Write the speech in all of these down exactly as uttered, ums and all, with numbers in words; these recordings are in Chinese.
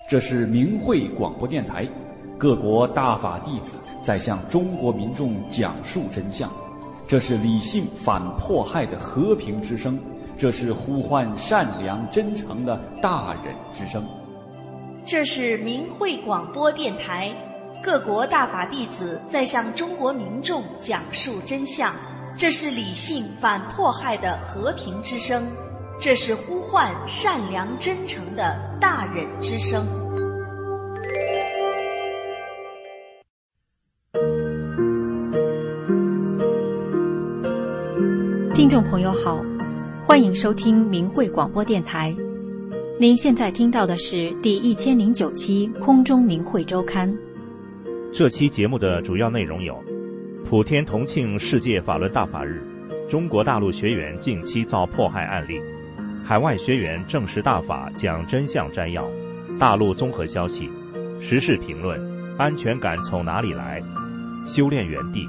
这是明慧广播电台，各国大法弟子在向中国民众讲述真相。这是理性反迫害的和平之声，这是呼唤善良真诚的大忍之声。 这是明慧广播电台，各国大法弟子在向中国民众讲述真相。这是理性反迫害的和平之声，这是呼唤善良真诚的大忍之声。 听众朋友好，欢迎收听明慧广播电台。您现在听到的是第一千零九期空中明慧周刊。 这期节目的主要内容有：普天同庆世界法轮大法日，中国大陆学员近期遭迫害案例，海外学员证实大法讲真相摘要，大陆综合消息，时事评论，安全感从哪里来，修炼园地。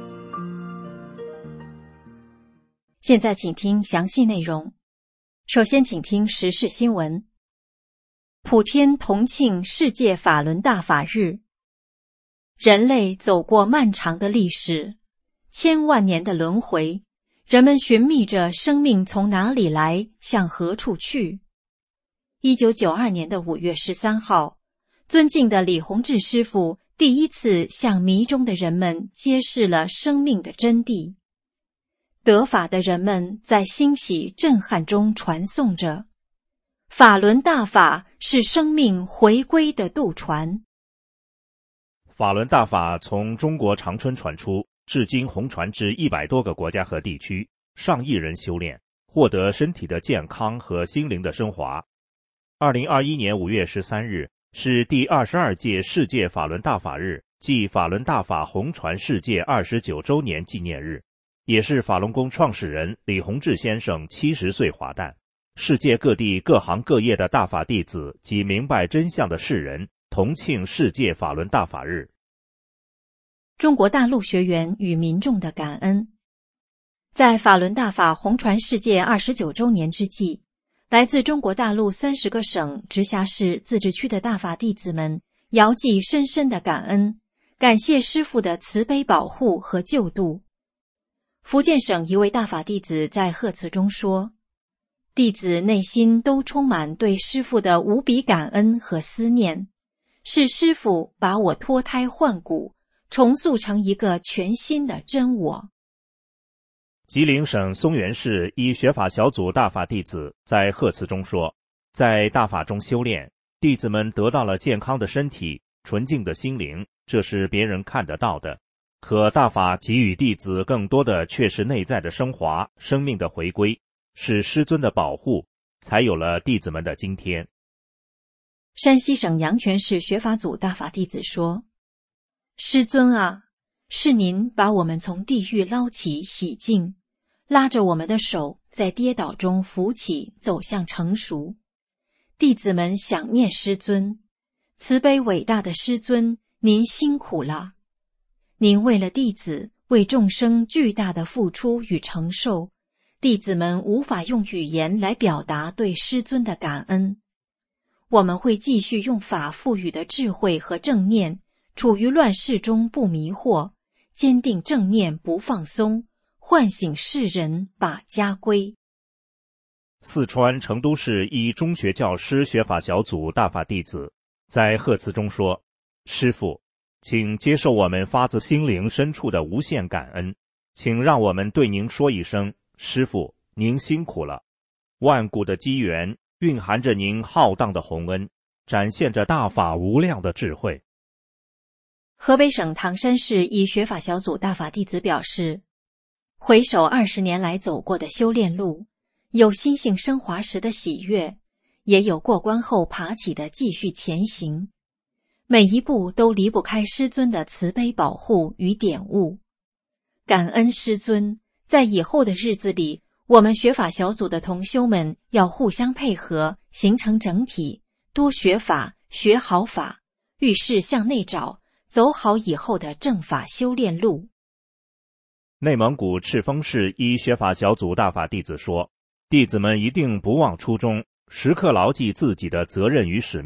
现在请听详细内容。首先请听时事新闻。普天同庆世界法轮大法日。人类走过漫长的历史，千万年的轮回，人们寻觅着生命从哪里来，向何处去。一九九二年的五月十三号，尊敬的李洪志师父第一次向迷中的人们揭示了生命的真谛。得法的人们在欣喜震撼中传颂着，法轮大法是生命回归的渡船。 法轮大法从中国长春传出，至今红传至一百多个国家和地区，上亿人修炼，获得身体的健康和心灵的升华。二零二一年五月十三日是第二十二届世界法轮大法日，即法轮大法红传世界二十九周年纪念日，也是法轮功创始人李洪志先生七十岁华诞。世界各地各行各业的大法弟子及明白真相的世人同庆世界法轮大法日。 中国大陆学员与民众的感恩。在法轮大法红传世界二十九周年之际，来自中国大陆三十个省、直辖市、自治区的大法弟子们遥寄深深的感恩，感谢师父的慈悲保护和救度。福建省一位大法弟子在贺词中说，弟子内心都充满对师父的无比感恩和思念，是师父把我脱胎换骨，重塑成一个全新的真我。 吉林省松原市一学法小组大法弟子在贺词中说，在大法中修炼，弟子们得到了健康的身体、纯净的心灵，这是别人看得到的。可大法给予弟子更多的却是内在的升华，生命的回归，是师尊的保护，才有了弟子们的今天。 山西省阳泉市学法组大法弟子说，师尊啊，是您把我们从地狱捞起洗净，拉着我们的手在跌倒中扶起，走向成熟。弟子们想念师尊，慈悲伟大的师尊，您辛苦了。您为了弟子，为众生巨大的付出与承受，弟子们无法用语言来表达对师尊的感恩。我们会继续用法赋予的智慧和正念，处于乱世中不迷惑，坚定正念不放松，唤醒世人把家归。 四川成都市一中学教师学法小组大法弟子在贺词中说，师父，请接受我们发自心灵深处的无限感恩，请让我们对您说一声，师父，您辛苦了。万古的机缘蕴含着您浩荡的宏恩，展现着大法无量的智慧。 河北省唐山市一学法小组大法弟子表示，回首二十年来走过的修炼路，有心性升华时的喜悦，也有过关后爬起的继续前行。每一步都离不开师尊的慈悲保护与点悟。感恩师尊，在以后的日子里，我们学法小组的同修们要互相配合，形成整体，多学法，学好法，遇事向内找，走好以后的正法修炼路。 内蒙古赤峰市一学法小组大法弟子说，弟子们一定不忘初衷，时刻牢记自己的责任与使命，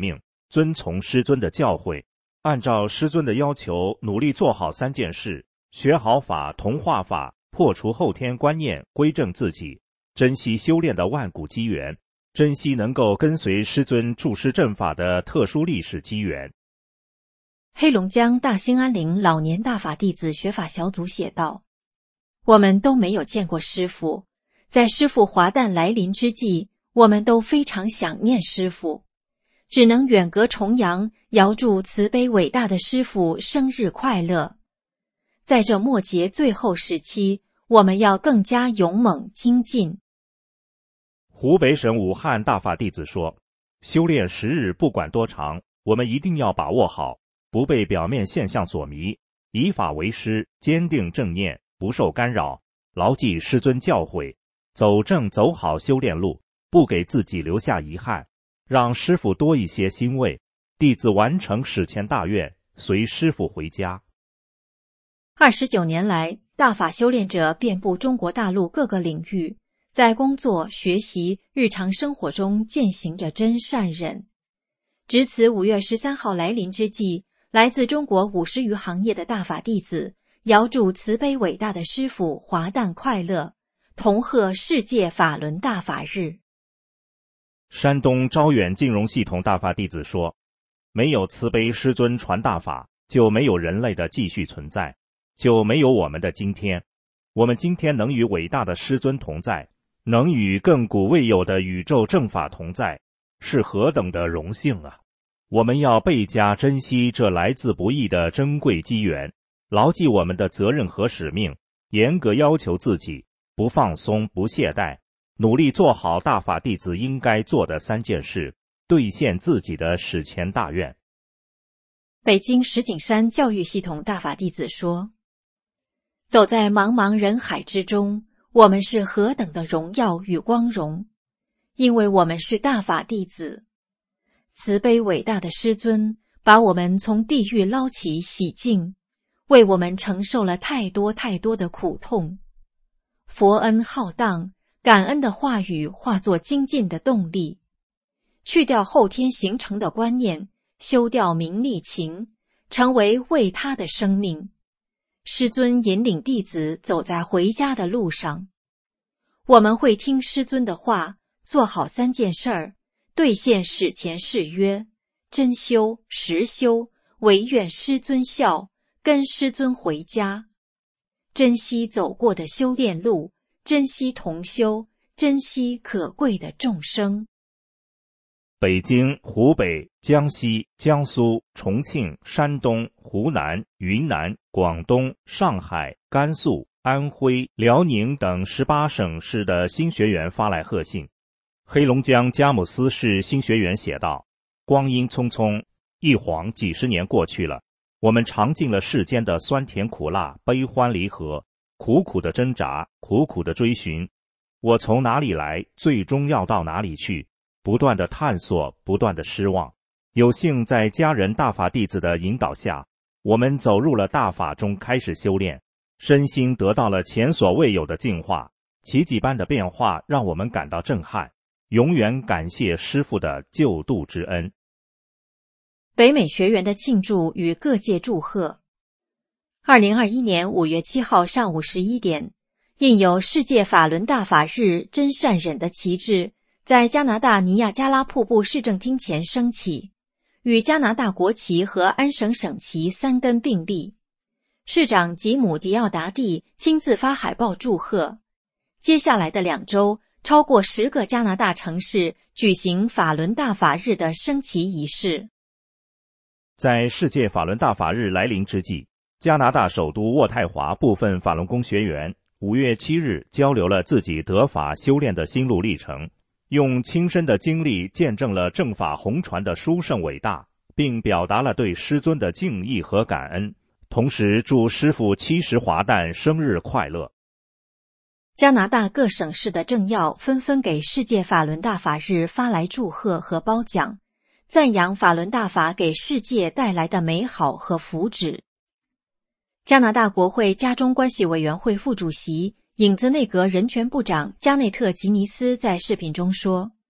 遵从师尊的教诲，按照师尊的要求努力做好三件事：学好法、同化法，破除后天观念，归正自己，珍惜修炼的万古机缘，珍惜能够跟随师尊助师正法的特殊历史机缘。 黑龙江大兴安岭老年大法弟子学法小组写道：我们都没有见过师父，在师父华诞来临之际，我们都非常想念师父，只能远隔重洋，遥祝慈悲伟大的师父生日快乐。在这末节最后时期，我们要更加勇猛精进。 湖北省武汉大法弟子说，修炼时日不管多长，我们一定要把握好，不被表面现象所迷，以法为师，坚定正念，不受干扰，牢记师尊教诲，走正走好修炼路，不给自己留下遗憾，让师父多一些欣慰，弟子完成史前大愿，随师父回家。 二十九年来，大法修炼者遍布中国大陆各个领域，在工作、学习、日常生活中践行着真善忍。值此五月十三号来临之际，来自中国五十余行业的大法弟子遥祝慈悲伟大的师父华诞快乐，同贺世界法轮大法日。 山东招远金融系统大法弟子说，没有慈悲师尊传大法，就没有人类的继续存在，就没有我们的今天。我们今天能与伟大的师尊同在，能与亘古未有的宇宙正法同在，是何等的荣幸啊！我们要倍加珍惜这来自不易的珍贵机缘，牢记我们的责任和使命，严格要求自己，不放松不懈怠，努力做好大法弟子应该做的三件事，兑现自己的史前大愿。 北京石景山教育系统大法弟子说，走在茫茫人海之中，我们是何等的荣耀与光荣，因为我们是大法弟子。慈悲伟大的师尊把我们从地狱捞起洗净，为我们承受了太多太多的苦痛。佛恩浩荡，感恩的话语化作精进的动力，去掉后天形成的观念，修掉名利情，成为为他的生命。师尊引领弟子走在回家的路上，我们会听师尊的话，做好三件事儿，兑现史前誓约，真修实修，唯愿师尊孝，跟师尊回家。珍惜走过的修炼路，珍惜同修，珍惜可贵的众生。 北京、湖北、江西、江苏、重庆、山东、湖南、云南、广东、上海、甘肃、安徽、辽宁等十八省市的新学员发来贺信。黑龙江佳木斯市新学员写道：光阴匆匆，一晃几十年过去了，我们尝尽了世间的酸甜苦辣、悲欢离合，苦苦的挣扎，苦苦的追寻，我从哪里来，最终要到哪里去，不断的探索，不断的失望。有幸在家人大法弟子的引导下，我们走入了大法中开始修炼，身心得到了前所未有的净化，奇迹般的变化让我们感到震撼，永远感谢师父的救度之恩。 北美学员的庆祝与各界祝贺。二零二一年五月七号上午十一点，印有世界法轮大法日真善忍的旗帜在加拿大尼亚加拉瀑布市政厅前升起，与加拿大国旗和安省省旗三根并立。市长吉姆·迪奥达蒂亲自发海报祝贺。接下来的两周，超过十个加拿大城市举行法轮大法日的升旗仪式。 在世界法轮大法日来临之际，加拿大首都渥太华部分法轮功学员五月七日交流了自己得法修炼的心路历程，用亲身的经历见证了正法弘传的殊胜伟大，并表达了对师尊的敬意和感恩，同时祝师父七十华诞生日快乐。 加拿大各省市的政要纷纷给世界法轮大法日发来祝贺和褒奖，赞扬法轮大法给世界带来的美好和福祉。加拿大国会加中关系委员会副主席、影子内阁人权部长加内特·吉尼斯在视频中说：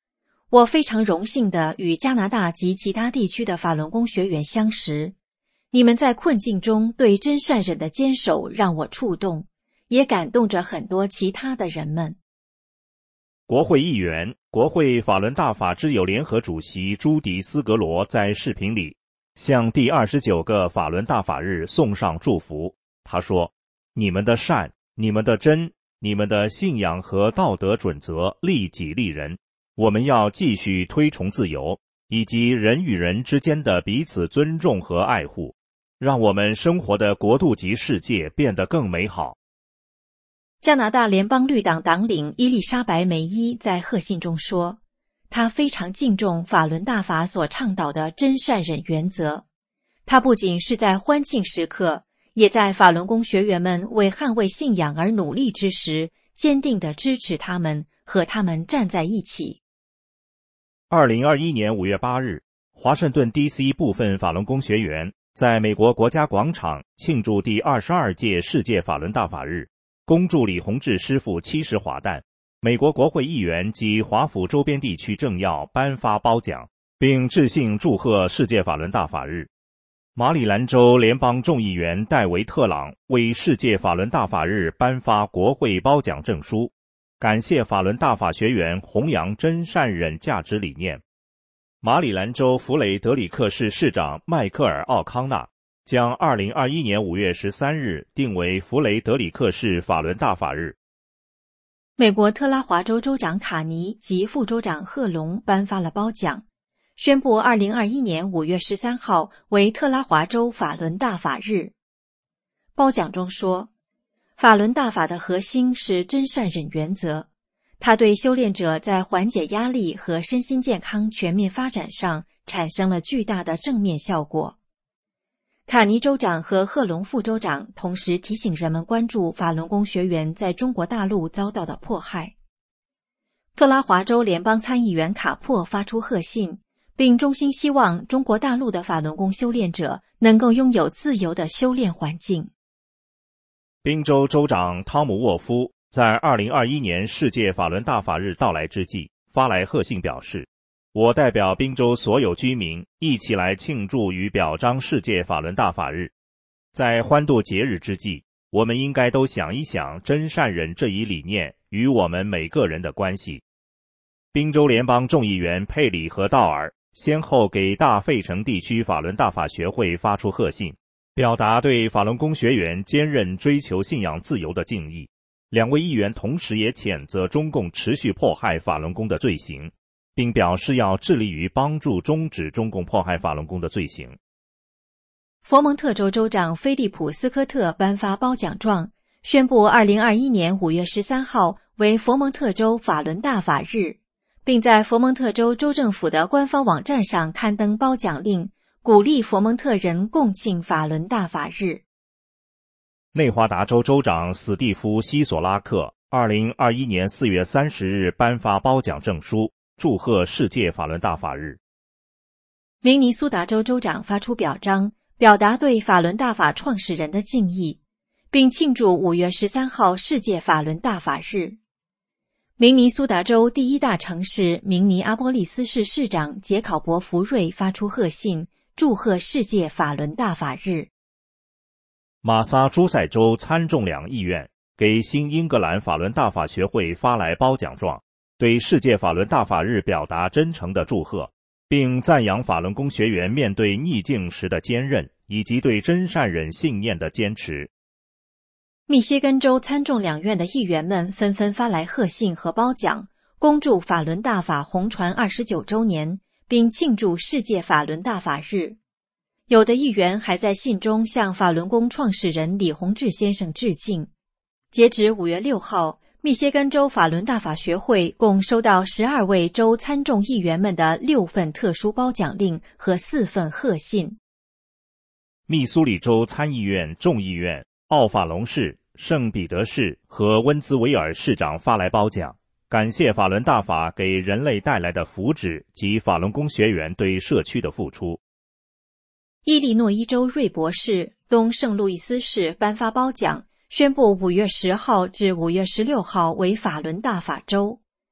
我非常荣幸地与加拿大及其他地区的法轮功学员相识。你们在困境中对真善忍的坚守让我触动，也感动着很多其他的人们。 国会议员、国会法轮大法之友联合主席朱迪斯格罗在视频里向第二十九个法轮大法日送上祝福。他说：你们的善、你们的真、你们的信仰和道德准则利己利人，我们要继续推崇自由，以及人与人之间的彼此尊重和爱护，让我们生活的国度级世界变得更美好。 加拿大联邦绿党党领伊丽莎白·梅伊在贺信中说，他非常敬重法轮大法所倡导的真善忍原则。他不仅是在欢庆时刻，也在法轮功学员们为捍卫信仰而努力之时，坚定地支持他们，和他们站在一起。 二零二一年五月八日，华盛顿 D C 部分法轮功学员在美国国家广场庆祝第二十二届世界法轮大法日，恭祝李洪志师傅七十华诞，美国国会议员及华府周边地区政要颁发褒奖，并致信祝贺世界法轮大法日。马里兰州联邦众议员戴维·特朗为世界法轮大法日颁发国会褒奖证书，感谢法轮大法学员弘扬真善忍价值理念。马里兰州弗雷德里克市市长迈克尔·奥康纳将二零二一年五月十三日定为弗雷德里克市法轮大法日。 美国特拉华州州长卡尼及副州长贺龙颁发了褒奖，宣布二零二一年五月十三号为特拉华州法轮大法日。褒奖中说，法轮大法的核心是真善忍原则，它对修炼者在缓解压力和身心健康全面发展上产生了巨大的正面效果。卡尼州长和贺龙副州长同时提醒人们关注法轮功学员在中国大陆遭到的迫害。特拉华州联邦参议员卡珀发出贺信，并衷心希望中国大陆的法轮功修炼者能够拥有自由的修炼环境。 宾州州长汤姆沃夫在二零二一年世界法轮大法日到来之际发来贺信表示，我代表宾州所有居民一起来庆祝与表彰世界法轮大法日。在欢度节日之际，我们应该都想一想真善忍这一理念与我们每个人的关系。宾州联邦众议员佩里和道尔先后给大费城地区法轮大法学会发出贺信，表达对法轮功学员坚韧追求信仰自由的敬意。两位议员同时也谴责中共持续迫害法轮功的罪行，并表示要致力于帮助终止中共迫害法轮功的罪行。 佛蒙特州州长菲利普·斯科特颁发褒奖状，宣布二零二一年五月十三号为佛蒙特州法轮大法日，并在佛蒙特州州政府的官方网站上刊登褒奖令，鼓励佛蒙特人共庆法轮大法日。 内华达州州长史蒂夫·西索拉克二零二一年四月三十日颁发褒奖证书，祝贺世界法轮大法日。 明尼苏达州州长发出表彰，表达对法轮大法创始人的敬意，并庆祝五月十三号世界法轮大法日。明尼苏达州第一大城市明尼阿波利斯市市长杰考伯·福瑞发出贺信，祝贺世界法轮大法日。 马萨诸塞州参众两议院给新英格兰法轮大法学会发来褒奖状，对世界法轮大法日表达真诚的祝贺，并赞扬法轮功学员面对逆境时的坚韧，以及对真善忍信念的坚持。 密歇根州参众两院的议员们纷纷发来贺信和褒奖，恭祝法轮大法红传二十九周年，并庆祝世界法轮大法日。有的议员还在信中向法轮功创始人李洪志先生致敬。截止五月六号，密歇根州法轮大法学会共收到十二位州参众议员们的六份特殊褒奖令和四份贺信。 密苏里州参议院、众议院、奥法隆市、圣彼得市和温兹维尔市长发来褒奖，感谢法轮大法给人类带来的福祉及法轮功学员对社区的付出。 伊利诺伊州瑞博市、东圣路易斯市颁发褒奖，宣布五月十号至五月十六号为法轮大法周。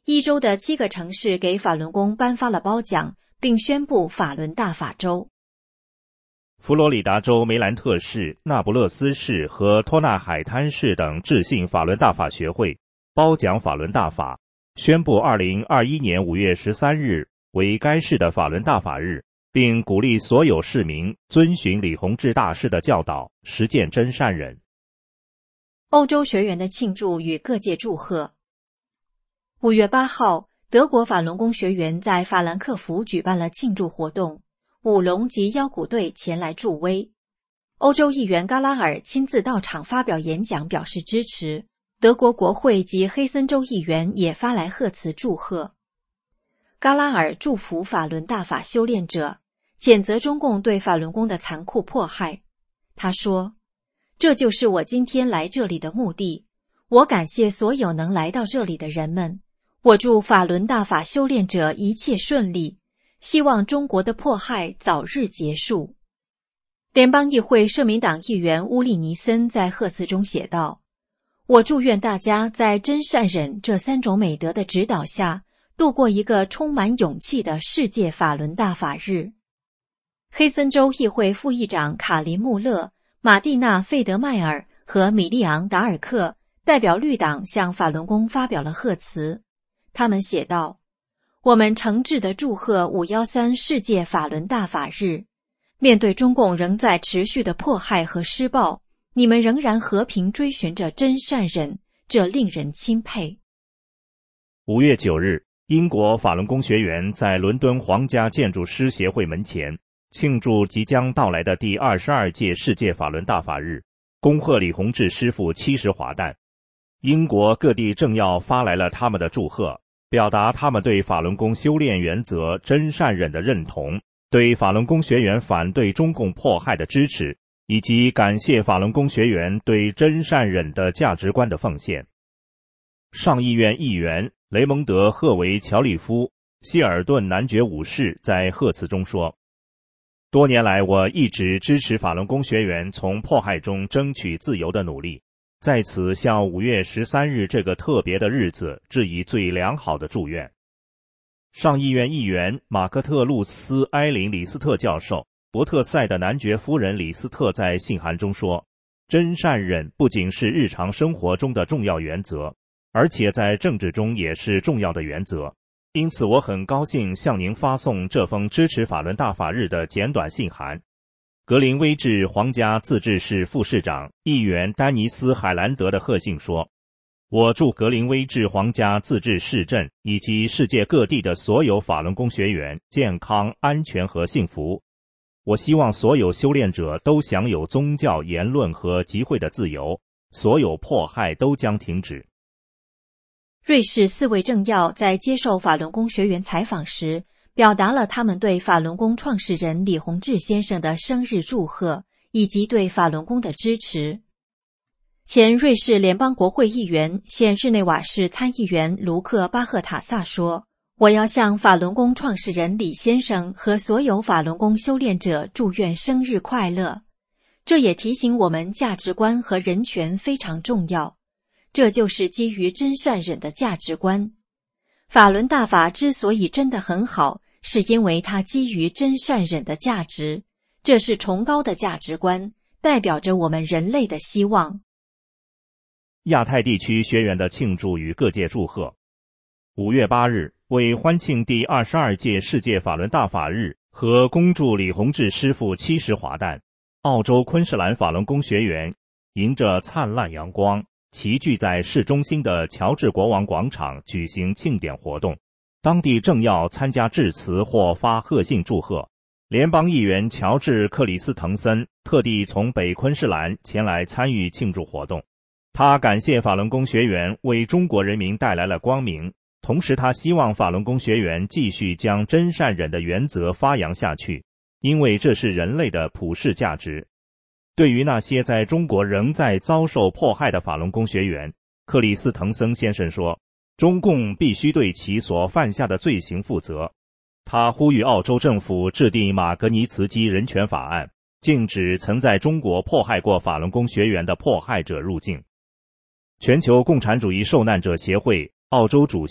一州的七个城市给法轮功颁发了褒奖，并宣布法轮大法州。 佛罗里达州梅兰特市、那不勒斯市和托纳海滩市等致信法轮大法学会，褒奖法轮大法，宣布二零二一年五月十三日为该市的法轮大法日，并鼓励所有市民遵循李洪志大师的教导，实践真善忍。 欧洲学员的庆祝与各界祝贺。五月八号，德国法轮功学员在法兰克福举办了庆祝活动，舞龙及腰鼓队前来助威。欧洲议员嘎拉尔亲自到场发表演讲，表示支持。德国国会及黑森州议员也发来贺词祝贺。嘎拉尔祝福法轮大法修炼者，谴责中共对法轮功的残酷迫害。他说，这就是我今天来这里的目的。我感谢所有能来到这里的人们。我祝法轮大法修炼者一切顺利，希望中国的迫害早日结束。联邦议会社民党议员乌利尼森在贺词中写道，我祝愿大家在真善忍这三种美德的指导下，度过一个充满勇气的世界法轮大法日。黑森州议会副议长卡林穆勒、马蒂娜·费德迈尔和米利昂·达尔克代表绿党向法轮功发表了贺词。他们写道，我们诚挚地祝贺五一三世界法轮大法日。面对中共仍在持续的迫害和施暴，你们仍然和平追寻着真善忍，这令人钦佩。 五月九日，英国法轮功学员在伦敦皇家建筑师协会门前庆祝即将到来的第二十二届世界法轮大法日，恭贺李洪志师父七十华诞。英国各地政要发来了他们的祝贺，表达他们对法轮功修炼原则真善忍的认同，对法轮功学员反对中共迫害的支持，以及感谢法轮功学员对真善忍的价值观的奉献。上议院议员雷蒙德·赫维乔里夫、希尔顿男爵武士在贺词中说，多年来我一直支持法轮功学员从迫害中争取自由的努力，在此向五月十三日这个特别的日子致以最良好的祝愿。上议院议员马克特路斯埃林李斯特教授、伯特赛的男爵夫人李斯特在信函中说，真善忍不仅是日常生活中的重要原则，而且在政治中也是重要的原则。因此我很高兴向您发送这封支持法轮大法日的简短信函。格林威治皇家自治市副市长议员丹尼斯·海兰德的贺信说，我祝格林威治皇家自治市镇以及世界各地的所有法轮功学员健康、安全和幸福。我希望所有修炼者都享有宗教言论和集会的自由，所有迫害都将停止。 瑞士四位政要在接受法轮功学员采访时，表达了他们对法轮功创始人李洪志先生的生日祝贺，以及对法轮功的支持。前瑞士联邦国会议员、现日内瓦市参议员卢克·巴赫塔萨说，我要向法轮功创始人李先生和所有法轮功修炼者祝愿生日快乐。这也提醒我们价值观和人权非常重要，这就是基于真善忍的价值观。法轮大法之所以真的很好，是因为它基于真善忍的价值，这是崇高的价值观，代表着我们人类的希望。 亚太地区学员的庆祝与各界祝贺。五月八日，为欢庆第二十二届世界法轮大法日和恭祝李洪志师父七十华诞，澳洲昆士兰法轮功学员迎着灿烂阳光，齐聚在市中心的乔治国王广场举行庆典活动。当地政要参加致辞或发贺信祝贺。联邦议员乔治·克里斯滕森特地从北昆士兰前来参与庆祝活动。他感谢法轮功学员为中国人民带来了光明，同时他希望法轮功学员继续将真善忍的原则发扬下去，因为这是人类的普世价值。对于那些在中国仍在遭受迫害的法轮功学员，克里斯滕森先生说，中共必须对其所犯下的罪行负责。他呼吁澳洲政府制定马格尼茨基人权法案，禁止曾在中国迫害过法轮功学员的迫害者入境。全球共产主义受难者协会澳洲主席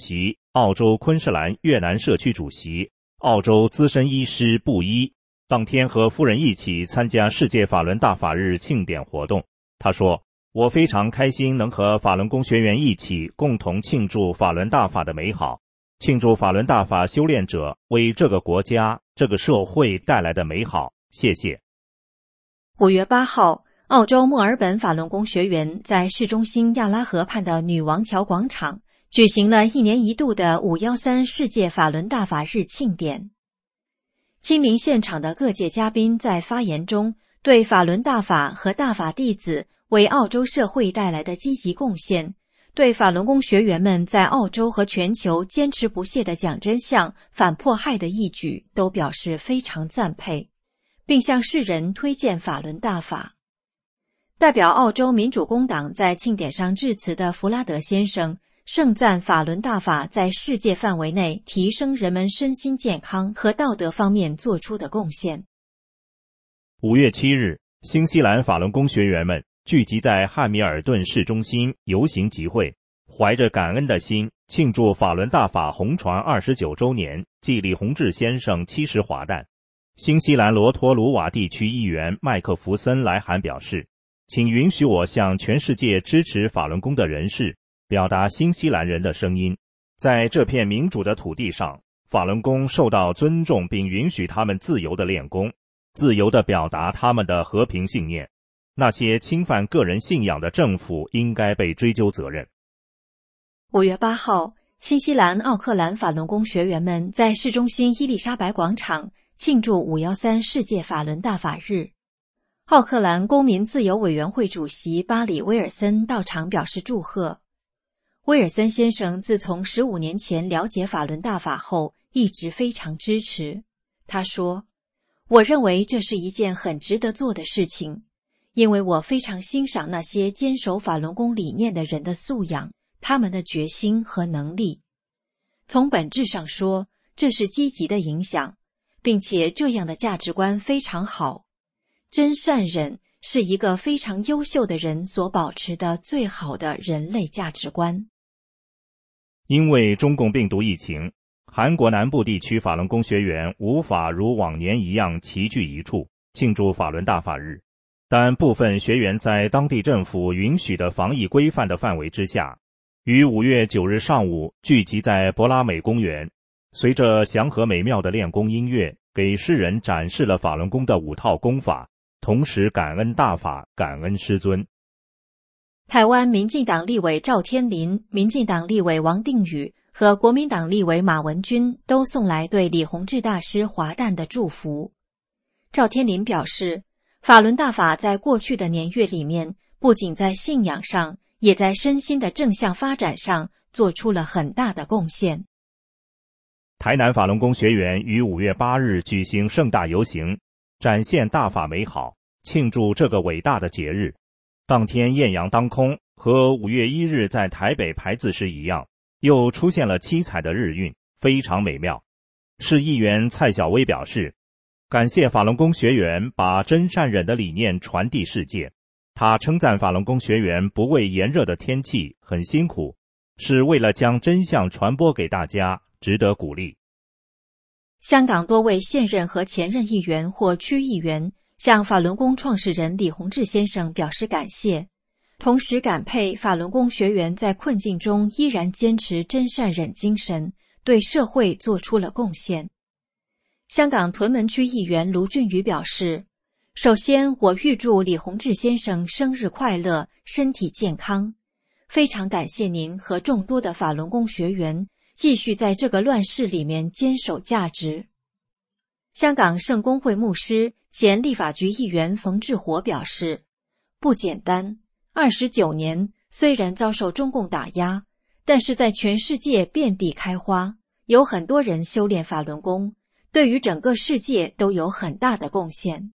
澳洲昆士兰越南社区主席、澳洲资深医师布伊，当天和夫人一起参加世界法轮大法日庆典活动。他说，我非常开心能和法轮功学员一起共同庆祝法轮大法的美好，庆祝法轮大法修炼者为这个国家、这个社会带来的美好。谢谢。 五月八号，澳洲墨尔本法轮功学员在市中心亚拉河畔的女王桥广场举行了一年一度的五一三世界法轮大法日庆典。亲临现场的各界嘉宾在发言中对法轮大法和大法弟子为澳洲社会带来的积极贡献，对法轮功学员们在澳洲和全球坚持不懈的讲真相、反迫害的义举都表示非常赞佩，并向世人推荐法轮大法。代表澳洲民主工党在庆典上致辞的弗拉德先生盛赞法轮大法在世界范围内提升人们身心健康和道德方面做出的贡献。 五月七日，新西兰法轮功学员们聚集在汉密尔顿市中心游行集会，怀着感恩的心庆祝法轮大法红传二十九周年暨李洪志先生七十华诞。新西兰罗托鲁瓦地区议员麦克弗森来函表示，请允许我向全世界支持法轮功的人士表达新西兰人的声音。在这片民主的土地上，法轮功受到尊重，并允许他们自由地练功，自由地表达他们的和平信念。那些侵犯个人信仰的政府应该被追究责任。 五月八号，新西兰奥克兰法轮功学员们在市中心伊丽莎白广场庆祝五一三世界法轮大法日。奥克兰公民自由委员会主席巴里·威尔森到场表示祝贺。威尔森先生自从十五年前了解法轮大法后，一直非常支持。他说，我认为这是一件很值得做的事情，因为我非常欣赏那些坚守法轮功理念的人的素养，他们的决心和能力。从本质上说，这是积极的影响，并且这样的价值观非常好。真善忍是一个非常优秀的人所保持的最好的人类价值观。 因为中共病毒疫情，韩国南部地区法轮功学员无法如往年一样齐聚一处庆祝法轮大法日，但部分学员在当地政府允许的防疫规范的范围之下，于五月九日上午聚集在博拉美公园，随着祥和美妙的练功音乐，给世人展示了法轮功的五套功法，同时感恩大法，感恩师尊。 台湾民进党立委赵天麟、民进党立委王定宇和国民党立委马文君都送来对李洪志大师华诞的祝福。赵天麟表示，法轮大法在过去的年月里面，不仅在信仰上，也在身心的正向发展上做出了很大的贡献。 台南法轮功学员于五月八日举行盛大游行，展现大法美好，庆祝这个伟大的节日。当天艳阳当空，和五月一日在台北排字时一样，又出现了七彩的日晕，非常美妙。市议员蔡小薇表示，感谢法轮功学员把真善忍的理念传递世界。他称赞法轮功学员不畏炎热的天气，很辛苦，是为了将真相传播给大家，值得鼓励。 香港多位现任和前任议员或区议员向法轮功创始人李洪志先生表示感谢，同时感佩法轮功学员在困境中依然坚持真善忍精神，对社会做出了贡献。香港屯门区议员卢俊宇表示，首先我预祝李洪志先生生日快乐，身体健康，非常感谢您和众多的法轮功学员继续在这个乱世里面坚守价值。香港圣公会牧师、前立法局议员冯志火表示，不简单，二十九年虽然遭受中共打压，但是在全世界遍地开花，有很多人修炼法轮功，对于整个世界都有很大的贡献。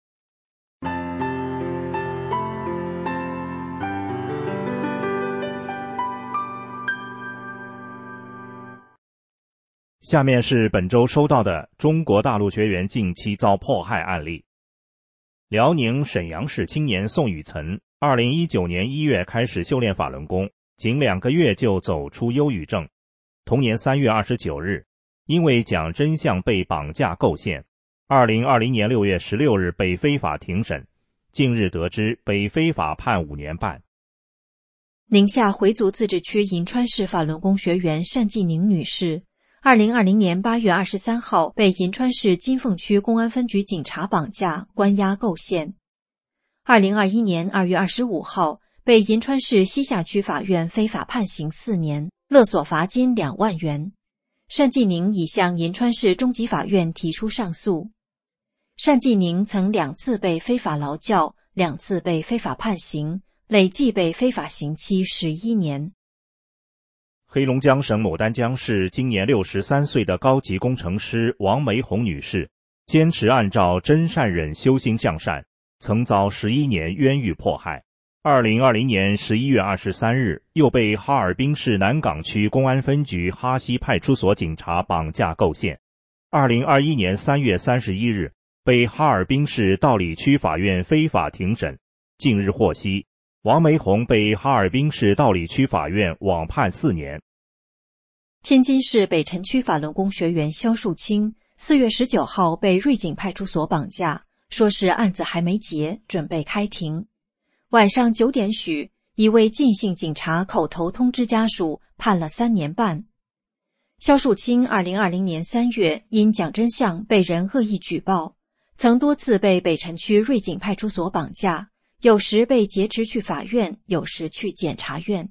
下面是本周收到的中国大陆学员近期遭迫害案例。辽宁沈阳市青年宋雨岑，二零一九年一月开始修炼法轮功，仅两个月就走出忧郁症。 同年三月二十九日，因为讲真相被绑架构陷，二零二零年六月十六日被非法庭审，近日得知被非法判五年半。 宁夏回族自治区银川市法轮功学员单继宁女士，二零二零年八月二十三号被银川市金凤区公安分局警察绑架、关押构陷。二零二一年二月二十五号，被银川市西夏区法院非法判刑四年，勒索罚金两万元。单继宁已向银川市中级法院提出上诉。单继宁曾两次被非法劳教，两次被非法判刑，累计被非法刑期十一年。 黑龙江省牡丹江市今年六十三岁的高级工程师王梅红女士，坚持按照真善忍修心向善，曾遭十一年冤狱迫害。二零二零年十一月二十三日，又被哈尔滨市南岗区公安分局哈西派出所警察绑架构陷。二零二一年三月三十一日，被哈尔滨市道里区法院非法庭审。近日获悉，王梅红被哈尔滨市道里区法院网判四年。 天津市北辰区法轮功学员肖树清四月十九号被瑞景派出所绑架，说是案子还没结，准备开庭。晚上九点许，一位晋姓警察口头通知家属，判了三年半。肖树清二零二零年三月因讲真相被人恶意举报，曾多次被北辰区瑞景派出所绑架，有时被劫持去法院，有时去检察院。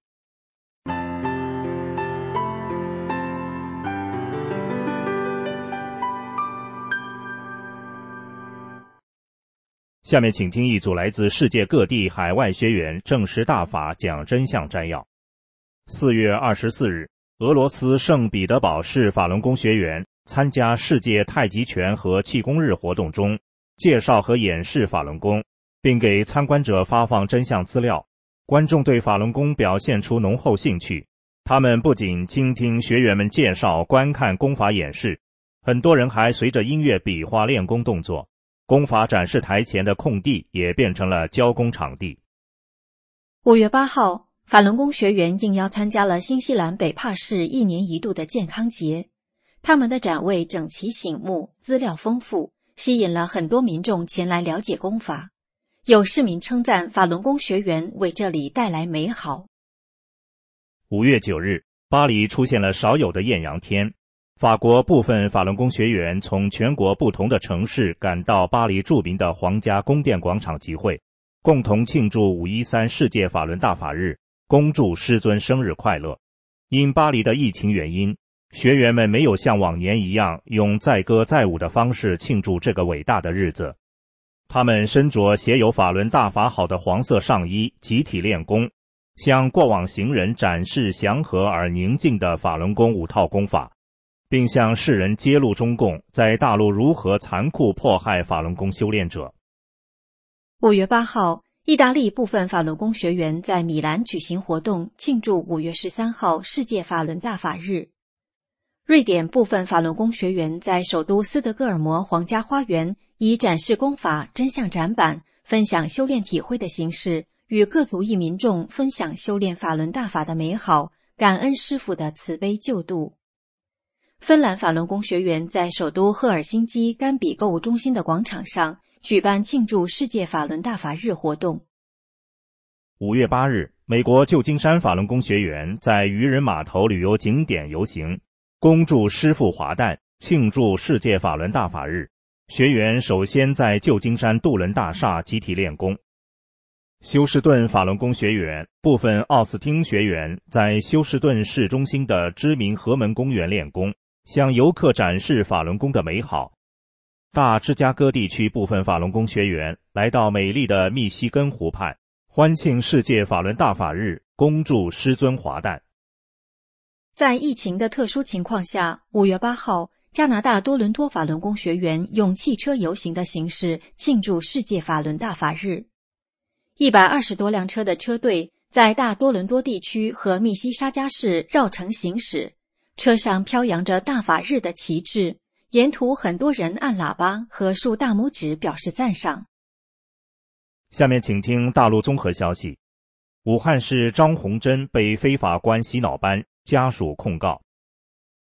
下面请听一组来自世界各地海外学员证实大法讲真相摘要。四月二十四日，俄罗斯圣彼得堡市法轮功学员参加世界太极拳和气功日活动中，介绍和演示法轮功，并给参观者发放真相资料。观众对法轮功表现出浓厚兴趣，他们不仅倾听学员们介绍、观看功法演示，很多人还随着音乐比划练功动作。功法展示台前的空地也变成了教功场地。 五月八号，法轮功学员应邀参加了新西兰北帕市一年一度的健康节，他们的展位整齐醒目，资料丰富，吸引了很多民众前来了解功法。有市民称赞法轮功学员为这里带来美好。 五月九日，巴黎出现了少有的艳阳天。法国部分法轮功学员从全国不同的城市赶到巴黎著名的皇家宫殿广场集会，共同庆祝五一三世界法轮大法日，恭祝师尊生日快乐。因巴黎的疫情原因，学员们没有像往年一样用载歌载舞的方式庆祝这个伟大的日子。他们身着写有法轮大法好的黄色上衣，集体练功，向过往行人展示祥和而宁静的法轮功五套功法，并向世人揭露中共在大陆如何残酷迫害法轮功修炼者。 五月八号，意大利部分法轮功学员在米兰举行活动，庆祝五月十三号世界法轮大法日。瑞典部分法轮功学员在首都斯德哥尔摩皇家花园以展示功法、真相展板、分享修炼体会的形式，与各族裔民众分享修炼法轮大法的美好，感恩师父的慈悲救度。芬兰法轮功学员在首都赫尔辛基甘比购物中心的广场上举办庆祝世界法轮大法日活动。 五月八日，美国旧金山法轮功学员在渔人码头旅游景点游行，恭祝师父华诞，庆祝世界法轮大法日。学员首先在旧金山杜伦大厦集体练功。休斯顿法轮功学员部分奥斯汀学员在休斯顿市中心的知名河门公园练功，向游客展示法轮功的美好。大芝加哥地区部分法轮功学员来到美丽的密西根湖畔，欢庆世界法轮大法日，恭祝师尊华诞。 在疫情的特殊情况下，五月八号，加拿大多伦多法轮功学员用汽车游行的形式庆祝世界法轮大法日。一百二十多辆车的车队在大多伦多地区和密西沙加市绕城行驶，车上飘扬着大法日的旗帜，沿途很多人按喇叭和竖大拇指表示赞赏。 下面请听大陆综合消息。武汉市张红珍被非法关洗脑班，家属控告。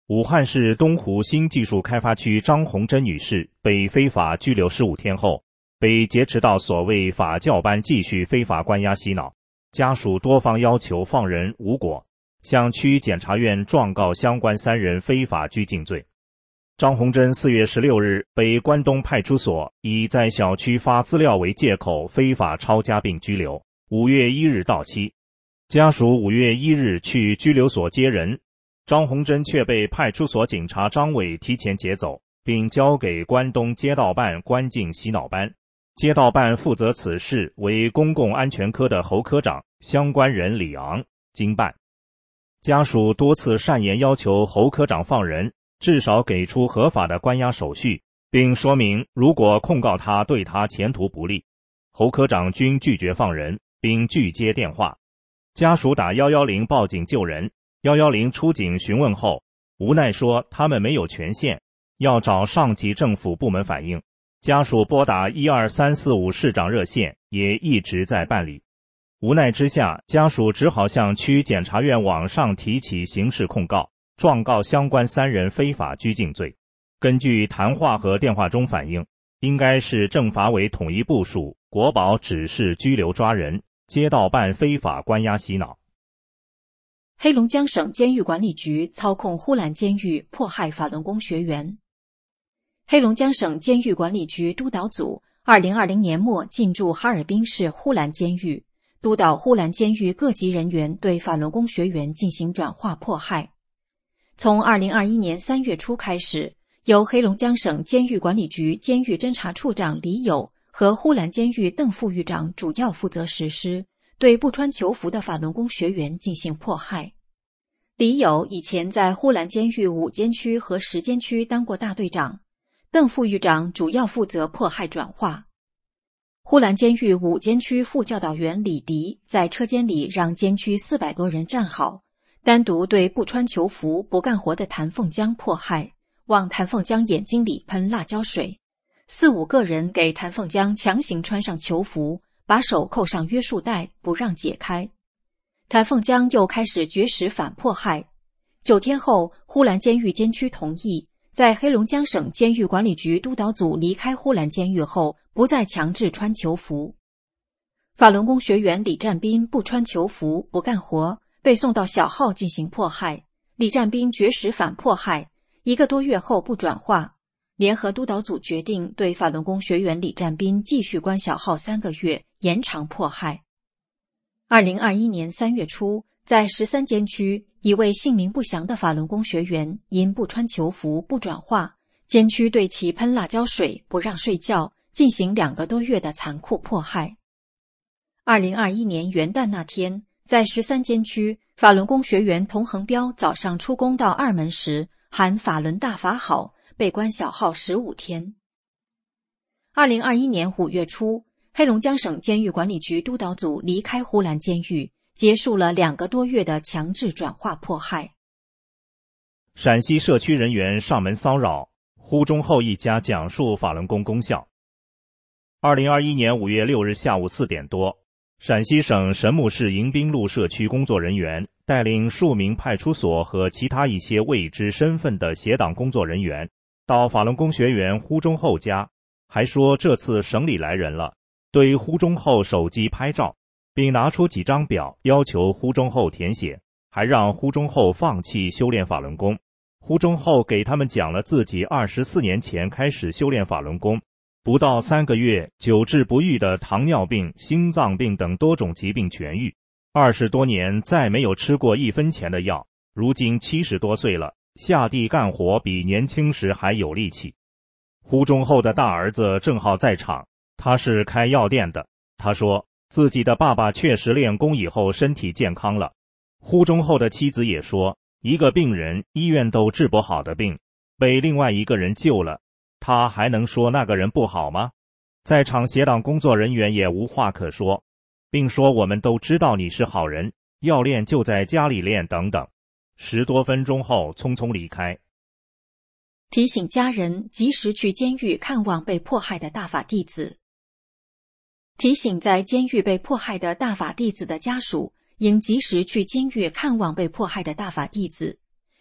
武汉市东湖新技术开发区张红珍女士被非法拘留十五天后，被劫持到所谓法教班继续非法关押洗脑，家属多方要求放人无果，向区检察院状告相关三人非法拘禁罪。张红珍四月十六日被关东派出所以在小区发资料为借口非法抄家并拘留，五月一日到期。家属五月一日去拘留所接人，张红珍却被派出所警察张伟提前劫走，并交给关东街道办关进洗脑班。街道办负责此事为公共安全科的侯科长，相关人李昂经办。家属多次善言要求侯科长放人，至少给出合法的关押手续，并说明如果控告他对他前途不利，侯科长均拒绝放人，并拒接电话。家属打一一零报警救人，一一零出警询问后，无奈说他们没有权限，要找上级政府部门反映。家属拨打一二三四五市长热线，也一直在办理。无奈之下，家属只好向区检察院网上提起刑事控告，状告相关三人非法拘禁罪。根据谈话和电话中反映，应该是政法委统一部署，国保指示拘留抓人，街道办非法关押洗脑。 黑龙江省监狱管理局操控呼兰监狱迫害法轮功学员。黑龙江省监狱管理局督导组二零二零年末进驻哈尔滨市呼兰监狱，督导呼兰监狱各级人员对法轮功学员进行转化迫害。从二零二一年三月初开始，由黑龙江省监狱管理局监狱侦查处长李友和呼兰监狱邓副狱长主要负责实施，对不穿囚服的法轮功学员进行迫害。李友以前在呼兰监狱五监区和十监区当过大队长，邓副狱长主要负责迫害转化。呼兰监狱五监区副教导员李迪在车间里让监区四百多人站好，单独对不穿囚服不干活的谭凤江迫害，往谭凤江眼睛里喷辣椒水。四五个人给谭凤江强行穿上囚服，把手扣上约束带，不让解开。谭凤江又开始绝食反迫害。九天后，呼兰监狱监区同意，在黑龙江省监狱管理局督导组离开呼兰监狱后，不再强制穿囚服。法轮功学员李占斌不穿囚服不干活，被送到小号进行迫害。李占斌绝食反迫害，一个多月后不转化。联合督导组决定对法轮功学员李占斌继续关小号三个月，延长迫害。二零二一年三月初，在十三监区，一位姓名不详的法轮功学员因不穿囚服不转化，监区对其喷辣椒水，不让睡觉，进行两个多月的残酷迫害。二零二一年元旦那天，在十三监区，法轮功学员童恒彪早上出宫到二门时喊法轮大法好，被关小号十五天。二零二一年五月初，黑龙江省监狱管理局督导组离开呼兰监狱，结束了两个多月的强制转化迫害。 陕西社区人员上门骚扰，呼中后一家讲述法轮功功效。二零二一年五月六日下午四点多，陕西省神木市迎宾路社区工作人员带领数名派出所和其他一些未知身份的协党工作人员到法轮功学员呼中后家，还说这次省里来人了，对呼中后手机拍照，并拿出几张表要求呼中后填写，还让呼中后放弃修炼法轮功。呼中后给他们讲了自己二十四年前开始修炼法轮功，不到三个月久治不愈的糖尿病、心脏病等多种疾病痊愈，二十多年再没有吃过一分钱的药，如今七十多岁了，下地干活比年轻时还有力气。呼中后的大儿子正好在场，他是开药店的，他说自己的爸爸确实练功以后身体健康了。呼中后的妻子也说，一个病人医院都治不好的病，被另外一个人救了，他还能说那个人不好吗？在场协党工作人员也无话可说，并说我们都知道你是好人，要练就在家里练等等。十多分钟后匆匆离开。 提醒家人及时去监狱看望被迫害的大法弟子。提醒在监狱被迫害的大法弟子的家属应及时去监狱看望被迫害的大法弟子。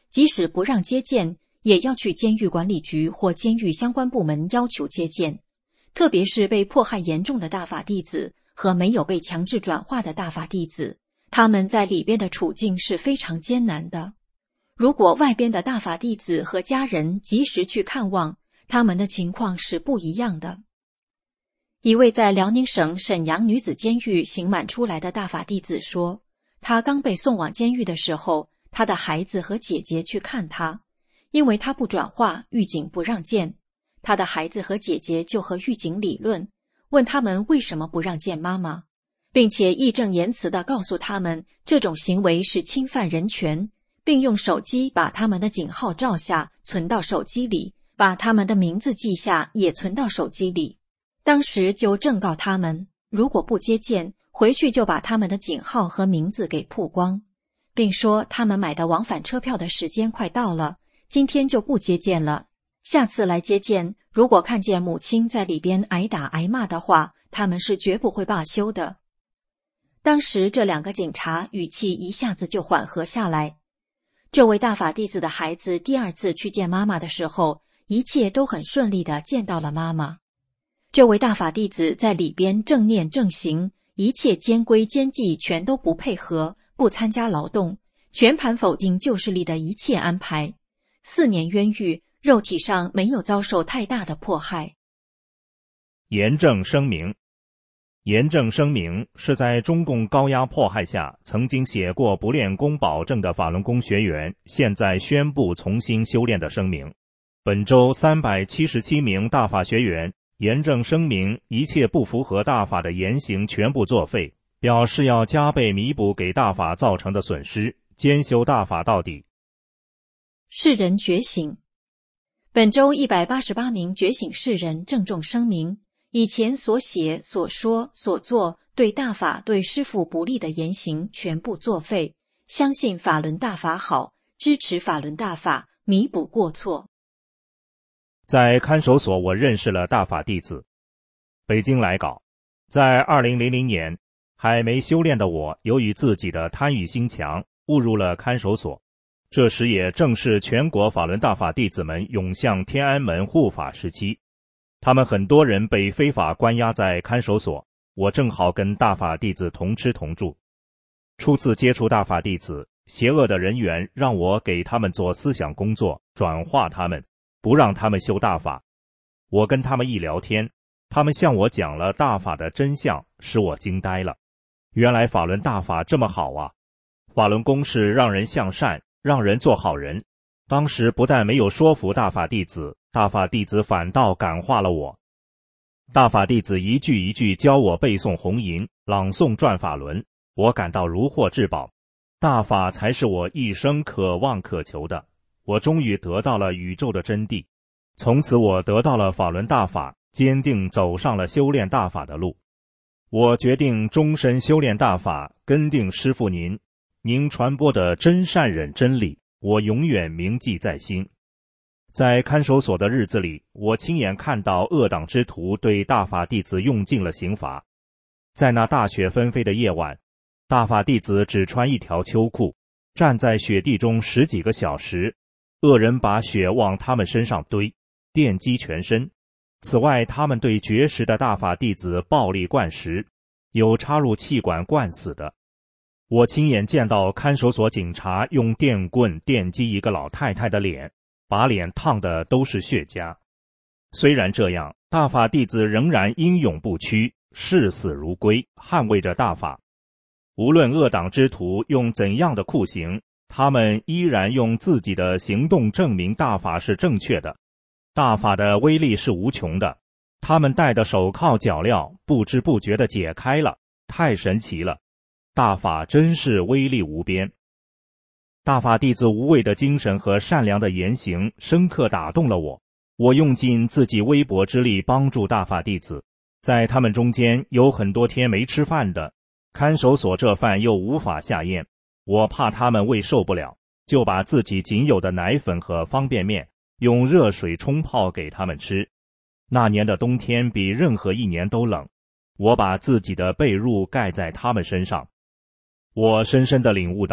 即使不让接见，也要去监狱管理局或监狱相关部门要求接见。特别是被迫害严重的大法弟子和没有被强制转化的大法弟子，他们在里边的处境是非常艰难的。如果外边的大法弟子和家人及时去看望，他们的情况是不一样的。一位在辽宁省沈阳女子监狱刑满出来的大法弟子说，他刚被送往监狱的时候，他的孩子和姐姐去看他，因为他不转化，狱警不让见。他的孩子和姐姐就和狱警理论，问他们为什么不让见妈妈，并且义正言辞地告诉他们这种行为是侵犯人权，并用手机把他们的警号照下，存到手机里，把他们的名字记下，也存到手机里。当时就正告他们，如果不接见，回去就把他们的警号和名字给曝光，并说他们买的往返车票的时间快到了，今天就不接见了。下次来接见，如果看见母亲在里边挨打挨骂的话，他们是绝不会罢休的。当时这两个警察语气一下子就缓和下来。这位大法弟子的孩子第二次去见妈妈的时候，一切都很顺利地见到了妈妈。这位大法弟子在里边正念正行，一切监规监纪全都不配合，不参加劳动，全盘否定旧势力的一切安排。四年冤狱，肉体上没有遭受太大的迫害。 严正声明。严正声明是在中共高压迫害下曾经写过不练功保证的法轮功学员现在宣布重新修炼的声明。本周三百七十七名大法学员严正声明，一切不符合大法的言行全部作废，表示要加倍弥补给大法造成的损失，坚修大法到底。 世人觉醒。本周一百八十八名觉醒世人郑重声明，以前所写、所说、所做对大法、对师父不利的言行全部作废，相信法轮大法好，支持法轮大法，弥补过错。 在看守所，我认识了大法弟子。北京来稿，在二零零零年，还没修炼的我，由于自己的贪欲心强，误入了看守所。这时也正是全国法轮大法弟子们涌向天安门护法时期。他们很多人被非法关押在看守所，我正好跟大法弟子同吃同住。初次接触大法弟子，邪恶的人员让我给他们做思想工作，转化他们，不让他们修大法。我跟他们一聊天，他们向我讲了大法的真相，使我惊呆了。原来法轮大法这么好啊！法轮功是让人向善，让人做好人。当时不但没有说服大法弟子，大法弟子反倒感化了我。大法弟子一句一句教我背诵红吟，朗诵转法轮，我感到如获至宝。大法才是我一生渴望渴求的，我终于得到了宇宙的真谛。从此我得到了法轮大法，坚定走上了修炼大法的路。我决定终身修炼大法，跟定师父您，您传播的真善忍真理，我永远铭记在心。在看守所的日子里，我亲眼看到恶党之徒对大法弟子用尽了刑罚。在那大雪纷飞的夜晚，大法弟子只穿一条秋裤，站在雪地中十几个小时，恶人把雪往他们身上堆，电击全身。此外，他们对绝食的大法弟子暴力灌食，有插入气管灌死的。我亲眼见到看守所警察用电棍电击一个老太太的脸，把脸烫的都是血痂。虽然这样，大法弟子仍然英勇不屈，视死如归，捍卫着大法。无论恶党之徒用怎样的酷刑，他们依然用自己的行动证明大法是正确的。大法的威力是无穷的，他们戴的手铐脚镣不知不觉地解开了，太神奇了。大法真是威力无边。大法弟子无畏的精神和善良的言行深刻打动了我，我用尽自己微薄之力帮助大法弟子。在他们中间有很多天没吃饭的，看守所这饭又无法下咽，我怕他们胃受不了，就把自己仅有的奶粉和方便面用热水冲泡给他们吃。那年的冬天比任何一年都冷，我把自己的被褥盖在他们身上。我深深地领悟到，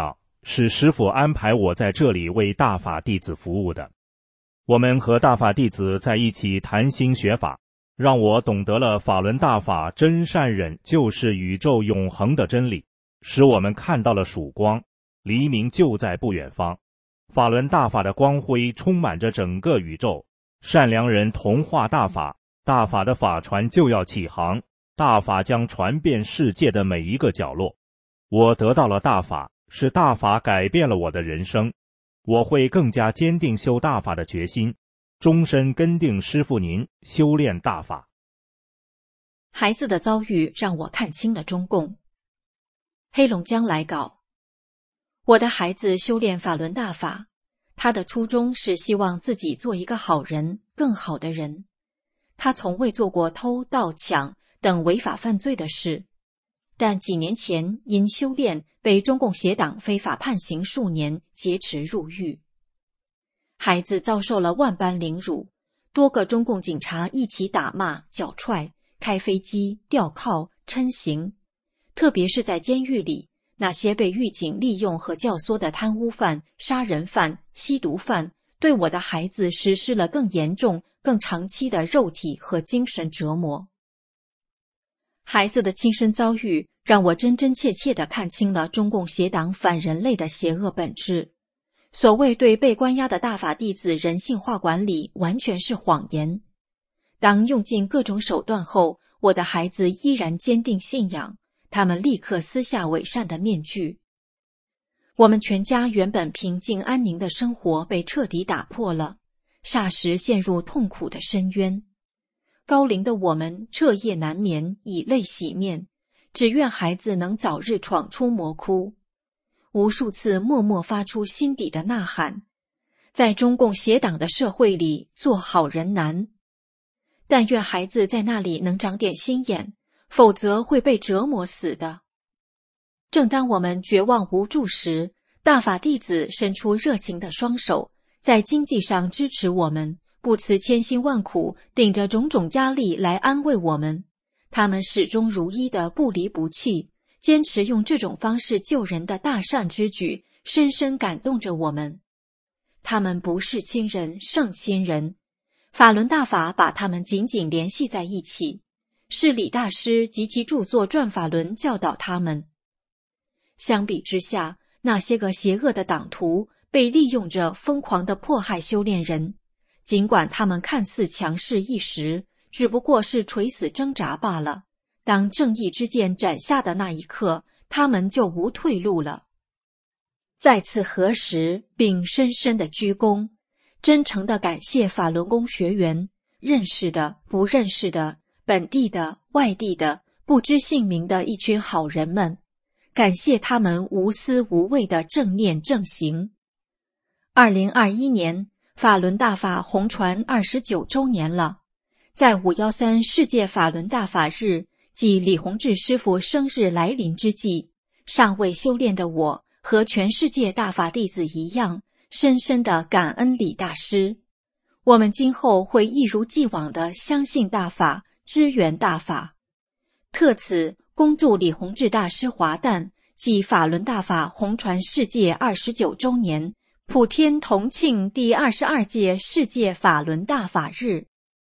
是师父安排我在这里为大法弟子服务的。我们和大法弟子在一起谈心学法，让我懂得了法轮大法真善忍就是宇宙永恒的真理，使我们看到了曙光，黎明就在不远方。法轮大法的光辉充满着整个宇宙，善良人同化大法，大法的法船就要起航，大法将传遍世界的每一个角落。我得到了大法，是大法改变了我的人生，我会更加坚定修大法的决心，终身跟定师父您修炼大法。 孩子的遭遇让我看清了中共。黑龙江来稿，我的孩子修炼法轮大法，他的初衷是希望自己做一个好人，更好的人。他从未做过偷盗抢等违法犯罪的事，但几年前因修炼被中共邪党非法判刑数年，劫持入狱。孩子遭受了万般凌辱，多个中共警察一起打骂、脚踹、开飞机、吊铐、笞刑。特别是在监狱里，那些被狱警利用和教唆的贪污犯、杀人犯、吸毒犯，对我的孩子实施了更严重、更长期的肉体和精神折磨。孩子的亲身遭遇让我真真切切地看清了中共邪党反人类的邪恶本质。所谓对被关押的大法弟子人性化管理，完全是谎言。当用尽各种手段后，我的孩子依然坚定信仰，他们立刻撕下伪善的面具。我们全家原本平静安宁的生活被彻底打破了，霎时陷入痛苦的深渊。高龄的我们彻夜难眠，以泪洗面，只愿孩子能早日闯出魔窟。无数次默默发出心底的呐喊，在中共邪党的社会里，做好人难。但愿孩子在那里能长点心眼，否则会被折磨死的。正当我们绝望无助时，大法弟子伸出热情的双手，在经济上支持我们，不辞千辛万苦，顶着种种压力来安慰我们。他们始终如一的不离不弃，坚持用这种方式救人的大善之举，深深感动着我们。他们不是亲人胜亲人，法轮大法把他们紧紧联系在一起，是李大师及其著作《转法轮》教导他们。相比之下，那些个邪恶的党徒被利用着疯狂地迫害修炼人，尽管他们看似强势一时，只不过是垂死挣扎罢了。当正义之剑斩下的那一刻，他们就无退路了。再次核实并深深的鞠躬，真诚地感谢法轮功学员，认识的、不认识的、本地的、外地的、不知姓名的一群好人们，感谢他们无私无畏的正念正行。二零二一年，法轮大法红传二十九周年了。在五一三世界法轮大法日，即李洪志师父生日来临之际，尚未修炼的我和全世界大法弟子一样，深深地感恩李大师。我们今后会一如既往地相信大法，支援大法。特此恭祝李洪志大师华诞暨法轮大法红传世界二十九周年，普天同庆第二十二届世界法轮大法日。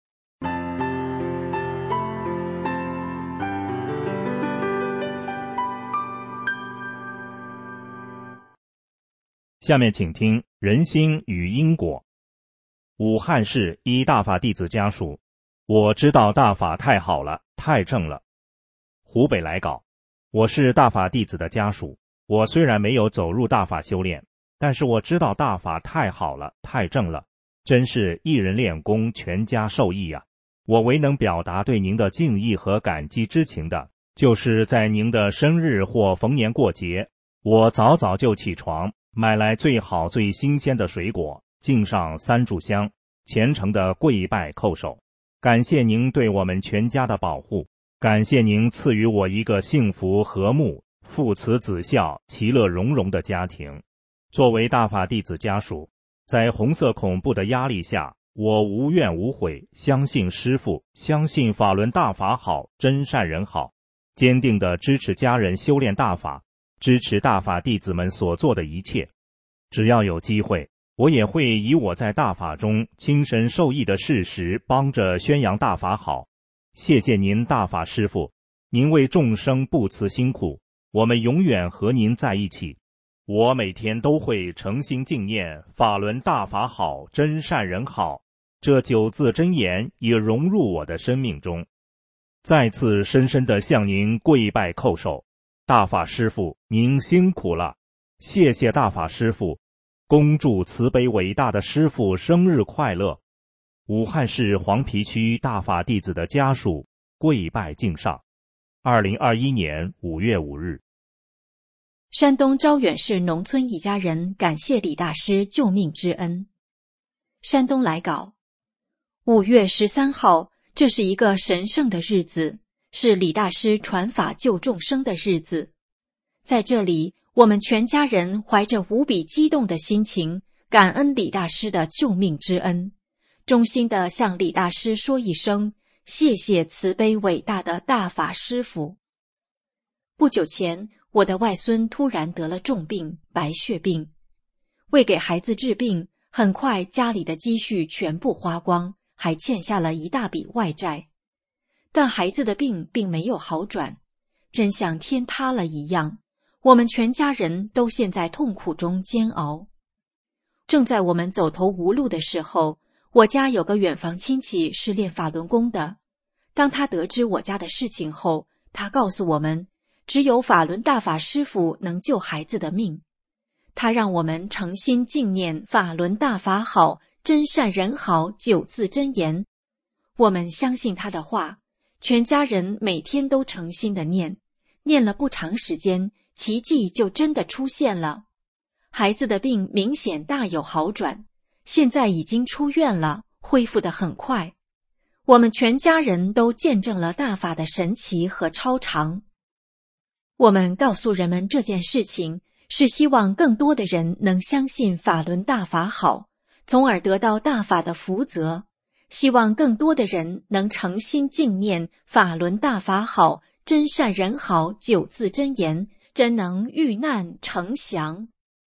下面请听人心与因果。武汉市一大法弟子家属，我知道大法太好了，太正了。湖北来稿，我是大法弟子的家属，我虽然没有走入大法修炼，但是我知道大法太好了，太正了，真是一人练功，全家受益啊。我唯能表达对您的敬意和感激之情的，就是在您的生日或逢年过节，我早早就起床，买来最好最新鲜的水果，敬上三炷香，虔诚的跪拜叩首，感谢您对我们全家的保护，感谢您赐予我一个幸福和睦、父慈子孝、其乐融融的家庭。作为大法弟子家属，在红色恐怖的压力下，我无怨无悔，相信师父，相信法轮大法好，真善人好，坚定地支持家人修炼大法， 支持大法弟子们所做的一切。只要有机会，我也会以我在大法中亲身受益的事实，帮着宣扬大法好。谢谢您，大法师父，您为众生不辞辛苦，我们永远和您在一起。我每天都会诚心敬念法轮大法好，真善人好，这九字真言也融入我的生命中。再次深深地向您跪拜叩首，大法师父，您辛苦了，谢谢大法师父，恭祝慈悲伟大的师父生日快乐。武汉市黄陂区大法弟子的家属跪拜敬上。二零二一年五月五日。 山东招远市农村一家人感谢李大师救命之恩。山东来稿：五月十三号，这是一个神圣的日子，是李大师传法救众生的日子。在这里，我们全家人怀着无比激动的心情，感恩李大师的救命之恩，衷心地向李大师说一声谢谢慈悲伟大的大法师父。不久前，我的外孙突然得了重病，白血病。为给孩子治病，很快家里的积蓄全部花光，还欠下了一大笔外债。但孩子的病并没有好转，真像天塌了一样，我们全家人都陷在痛苦中煎熬。正在我们走投无路的时候，我家有个远房亲戚是练法轮功的。当他得知我家的事情后，他告诉我们，只有法轮大法师父能救孩子的命。他让我们诚心敬念法轮大法好，真善人好九字真言。我们相信他的话，全家人每天都诚心的念，念了不长时间，奇迹就真的出现了。孩子的病明显大有好转，现在已经出院了，恢复得很快。我们全家人都见证了大法的神奇和超常。我们告诉人们这件事情，是希望更多的人能相信法轮大法好，从而得到大法的福泽。希望更多的人能诚心敬念法轮大法好，真善人好九字真言，真能遇难成祥。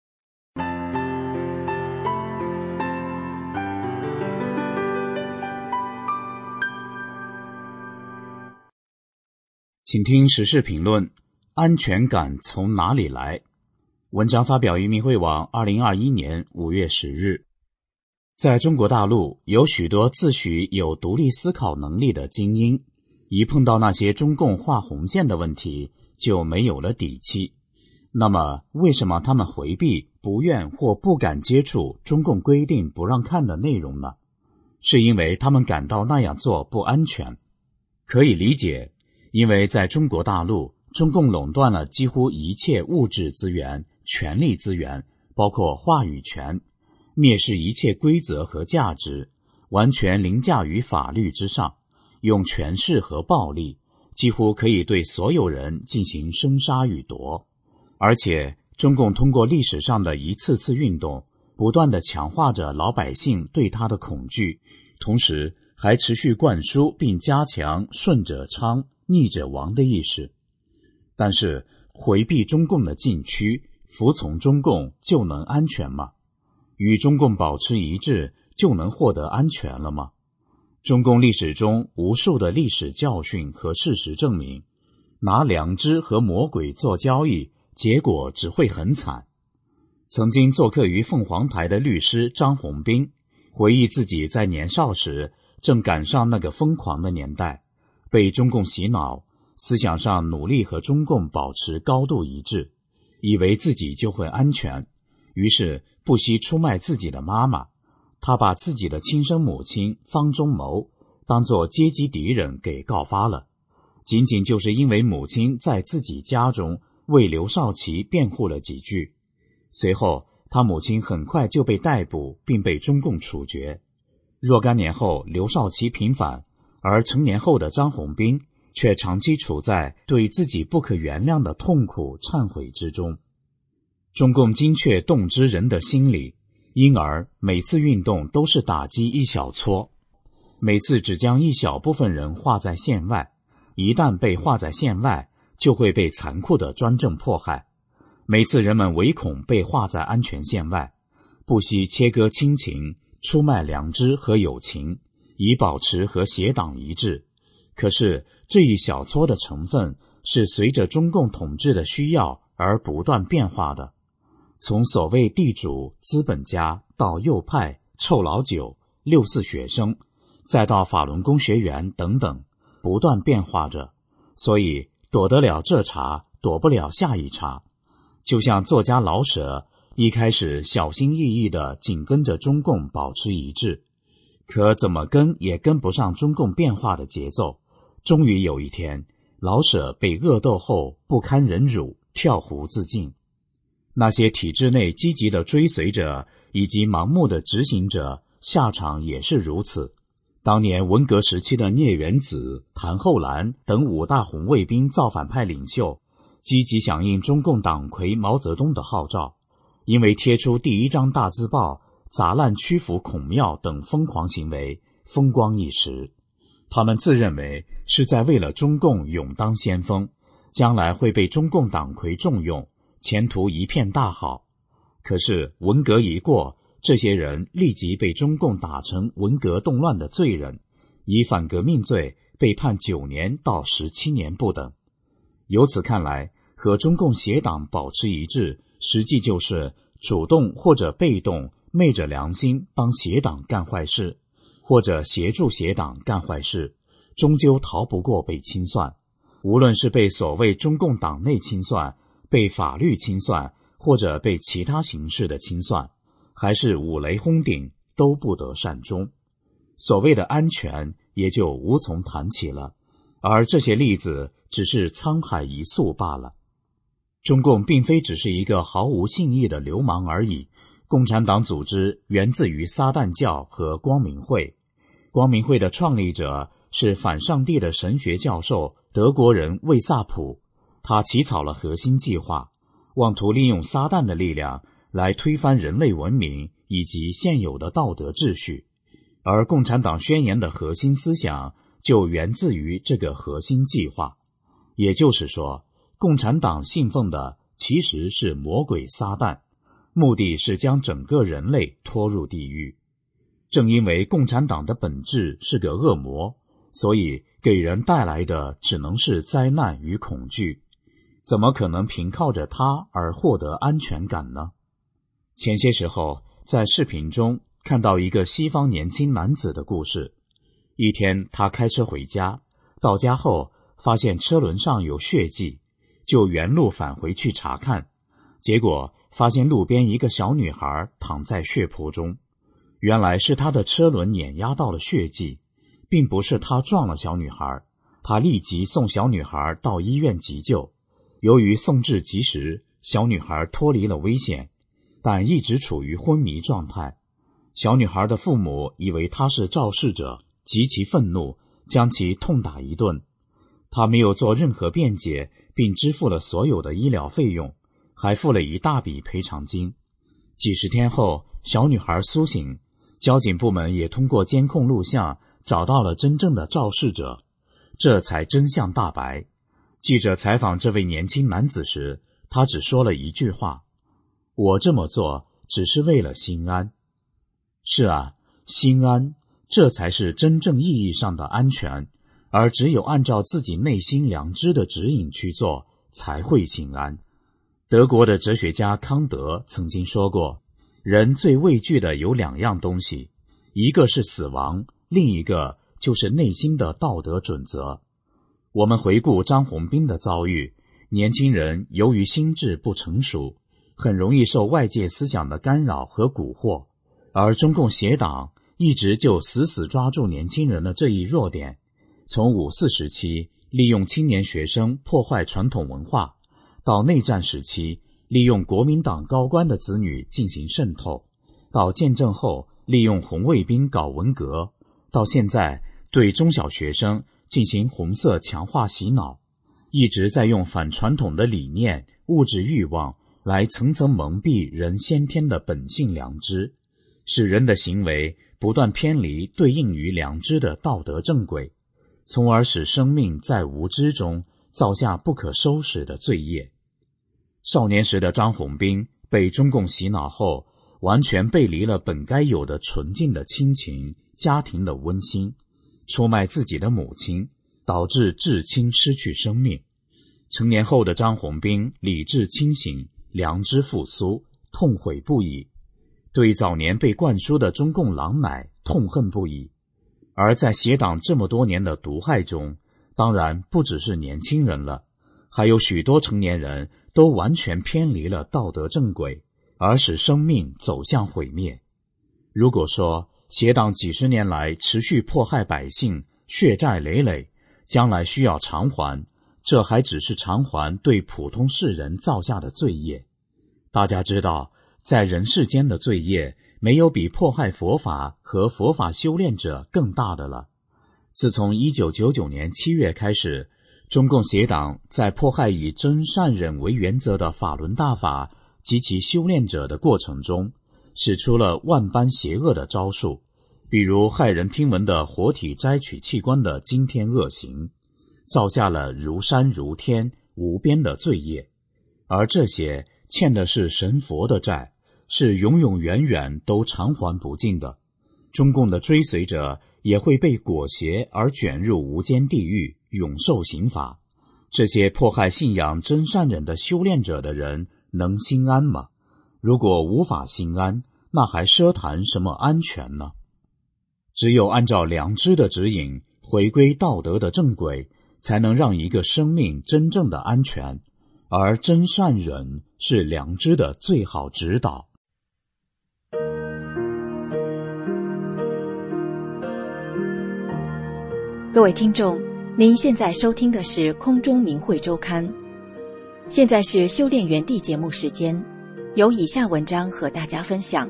请听时事评论：安全感从哪里来？文章发表于明慧网二零二一年五月十日。在中国大陆，有许多自诩有独立思考能力的精英，一碰到那些中共画红线的问题，就没有了底气。那么，为什么他们回避、不愿或不敢接触中共规定不让看的内容呢？是因为他们感到那样做不安全。可以理解，因为在中国大陆，中共垄断了几乎一切物质资源、权力资源，包括话语权，蔑视一切规则和价值，完全凌驾于法律之上，用权势和暴力，几乎可以对所有人进行生杀予夺。而且，中共通过历史上的一次次运动，不断地强化着老百姓对他的恐惧，同时还持续灌输并加强顺者昌、逆者亡的意识。但是，回避中共的禁区，服从中共就能安全吗？与中共保持一致就能获得安全了吗？中共历史中无数的历史教训和事实证明，拿良知和魔鬼做交易，结果只会很惨。曾经做客于凤凰台的律师张宏斌回忆自己在年少时正赶上那个疯狂的年代，被中共洗脑，思想上努力和中共保持高度一致，以为自己就会安全，于是不惜出卖自己的妈妈。他把自己的亲生母亲方中谋当作阶级敌人给告发了，仅仅就是因为母亲在自己家中为刘少奇辩护了几句。随后他母亲很快就被逮捕并被中共处决。若干年后刘少奇平反，而成年后的张宏斌却长期处在对自己不可原谅的痛苦忏悔之中。中共精确洞知人的心理，因而每次运动都是打击一小撮，每次只将一小部分人划在线外，一旦被划在线外，就会被残酷的专政迫害。 每次人们唯恐被划在安全线外，不惜切割亲情，出卖良知和友情，以保持和邪党一致。可是这一小撮的成分是随着中共统治的需要而不断变化的，从所谓地主、资本家到右派、臭老九、六四学生，再到法轮功学员等等，不断变化着。所以躲得了这茬，躲不了下一茬。就像作家老舍一开始小心翼翼地紧跟着中共保持一致，可怎么跟也跟不上中共变化的节奏。终于有一天，老舍被恶斗后不堪忍辱，跳湖自尽。那些体制内积极的追随者以及盲目的执行者，下场也是如此。当年文革时期的聂元子、谭厚兰等五大红卫兵造反派领袖，积极响应中共党魁毛泽东的号召，因为贴出第一张大字报、砸烂曲阜孔庙等疯狂行为，风光一时。他们自认为是在为了中共勇当先锋，将来会被中共党魁重用，前途一片大好。可是文革一过，这些人立即被中共打成文革动乱的罪人，以反革命罪被判九年到十七年不等。由此看来，和中共邪党保持一致，实际就是主动或者被动昧着良心帮邪党干坏事，或者协助邪党干坏事，终究逃不过被清算。无论是被所谓中共党内清算，被法律清算，或者被其他形式的清算，还是五雷轰顶，都不得善终。所谓的安全也就无从谈起了，而这些例子只是沧海一粟罢了。中共并非只是一个毫无信义的流氓而已，共产党组织源自于撒旦教和光明会。光明会的创立者是反上帝的神学教授德国人魏萨普，他起草了核心计划，妄图利用撒旦的力量来推翻人类文明以及现有的道德秩序。而共产党宣言的核心思想就源自于这个核心计划。也就是说，共产党信奉的其实是魔鬼撒旦，目的是将整个人类拖入地狱。正因为共产党的本质是个恶魔，所以给人带来的只能是灾难与恐惧，怎么可能凭靠着它而获得安全感呢？前些时候在视频中看到一个西方年轻男子的故事。一天他开车回家，到家后发现车轮上有血迹，就原路返回去查看，结果发现路边一个小女孩躺在血泊中。原来是他的车轮碾压到了血迹，并不是他撞了小女孩。他立即送小女孩到医院急救，由于送至及时，小女孩脱离了危险，但一直处于昏迷状态。小女孩的父母以为他是肇事者，极其愤怒，将其痛打一顿。他没有做任何辩解，并支付了所有的医疗费用，还付了一大笔赔偿金。几十天后，小女孩苏醒，交警部门也通过监控录像找到了真正的肇事者，这才真相大白。记者采访这位年轻男子时，他只说了一句话：我这么做只是为了心安。是啊，心安，这才是真正意义上的安全，而只有按照自己内心良知的指引去做，才会心安。德国的哲学家康德曾经说过，人最畏惧的有两样东西，一个是死亡，另一个就是内心的道德准则。我们回顾张宏斌的遭遇，年轻人由于心智不成熟，很容易受外界思想的干扰和蛊惑，而中共邪党一直就死死抓住年轻人的这一弱点，从五四时期利用青年学生破坏传统文化，到内战时期利用国民党高官的子女进行渗透，到建政后利用红卫兵搞文革，到现在对中小学生进行红色强化洗脑，一直在用反传统的理念、物质欲望来层层蒙蔽人先天的本性良知，使人的行为不断偏离对应于良知的道德正轨，从而使生命在无知中造下不可收拾的罪业。 少年时的张宏斌被中共洗脑后，完全背离了本该有的纯净的亲情、家庭的温馨，出卖自己的母亲，导致至亲失去生命。成年后的张宏斌理智清醒，良知复苏，痛悔不已，对早年被灌输的中共狼奶痛恨不已。而在邪党这么多年的毒害中，当然不只是年轻人了，还有许多成年人都完全偏离了道德正轨，而使生命走向毁灭。如果说邪党几十年来持续迫害百姓，血债累累，将来需要偿还，这还只是偿还对普通世人造下的罪业。大家知道，在人世间的罪业，没有比迫害佛法和佛法修炼者更大的了。自从一九九九年七月开始，中共邪党在迫害以真善忍为原则的法轮大法及其修炼者的过程中，使出了万般邪恶的招数，比如骇人听闻的活体摘取器官的惊天恶行，造下了如山如天无边的罪业。而这些欠的是神佛的债，是永永远远都偿还不尽的。中共的追随者也会被裹挟而卷入无间地狱，永受刑罚。这些迫害信仰真善忍的修炼者的人能心安吗？如果无法心安，那还奢谈什么安全呢？只有按照良知的指引，回归道德的正轨，才能让一个生命真正的安全。而真善忍是良知的最好指导。 各位听众，您现在收听的是空中明慧周刊。现在是修炼园地节目时间，有以下文章和大家分享。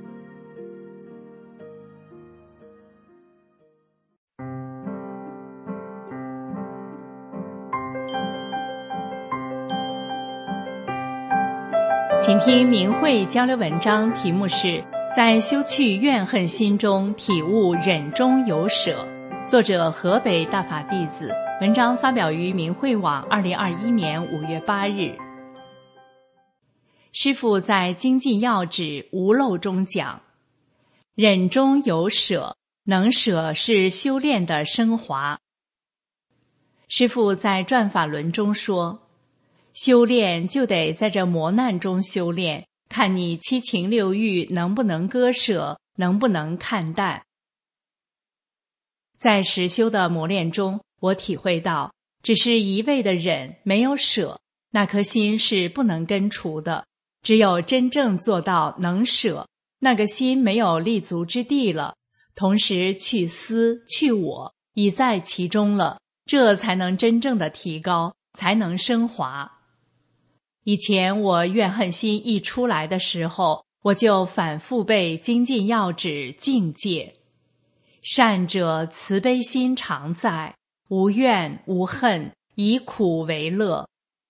请听明慧交流文章，题目是在修去怨恨心中体悟忍中有舍，作者河北大法弟子，文章发表于明慧网二零二一年五月八日。师父在精进要旨无漏中讲，忍中有舍，能舍是修炼的升华。师父在转法轮中说，修炼就得在这磨难中修炼，看你七情六欲能不能割舍，能不能看淡。在实修的磨练中，我体会到，只是一味的忍，没有舍，那颗心是不能根除的。只有真正做到能舍，那个心没有立足之地了，同时去私去我已在其中了，这才能真正的提高，才能升华。以前我怨恨心一出来的时候，我就反复背精进要旨境界。善者慈悲心常在，无怨无恨，以苦为乐，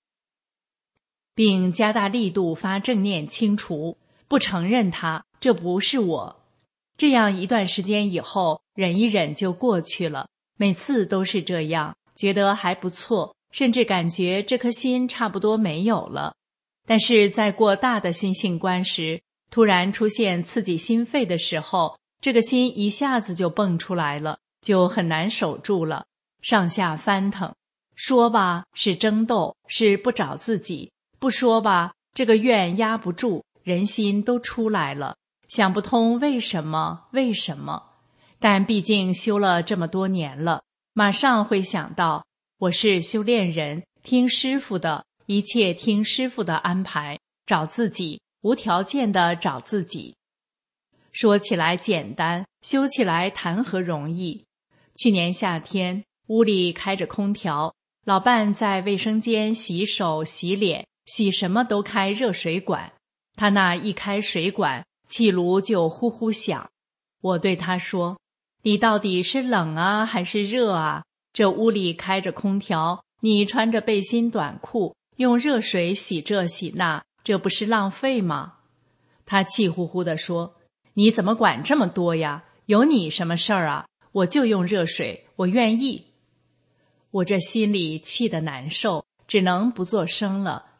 并加大力度发正念清除，不承认它，这不是我。这样一段时间以后，忍一忍就过去了，每次都是这样，觉得还不错，甚至感觉这颗心差不多没有了。但是在过大的心性关时，突然出现刺激心肺的时候，这个心一下子就蹦出来了，就很难守住了，上下翻腾。说吧，是争斗，是不找自己；不说吧，这个怨压不住，人心都出来了，想不通为什么，为什么。但毕竟修了这么多年了，马上会想到，我是修炼人，听师父的，一切听师父的安排，找自己，无条件的找自己。说起来简单，修起来谈何容易。去年夏天，屋里开着空调，老伴在卫生间洗手洗脸，洗什么都开热水管，他那一开水管，气炉就呼呼响。我对他说，你到底是冷啊还是热啊？这屋里开着空调，你穿着背心短裤，用热水洗这洗那，这不是浪费吗？他气呼呼地说，你怎么管这么多呀？有你什么事儿啊？我就用热水，我愿意。我这心里气得难受，只能不作声了，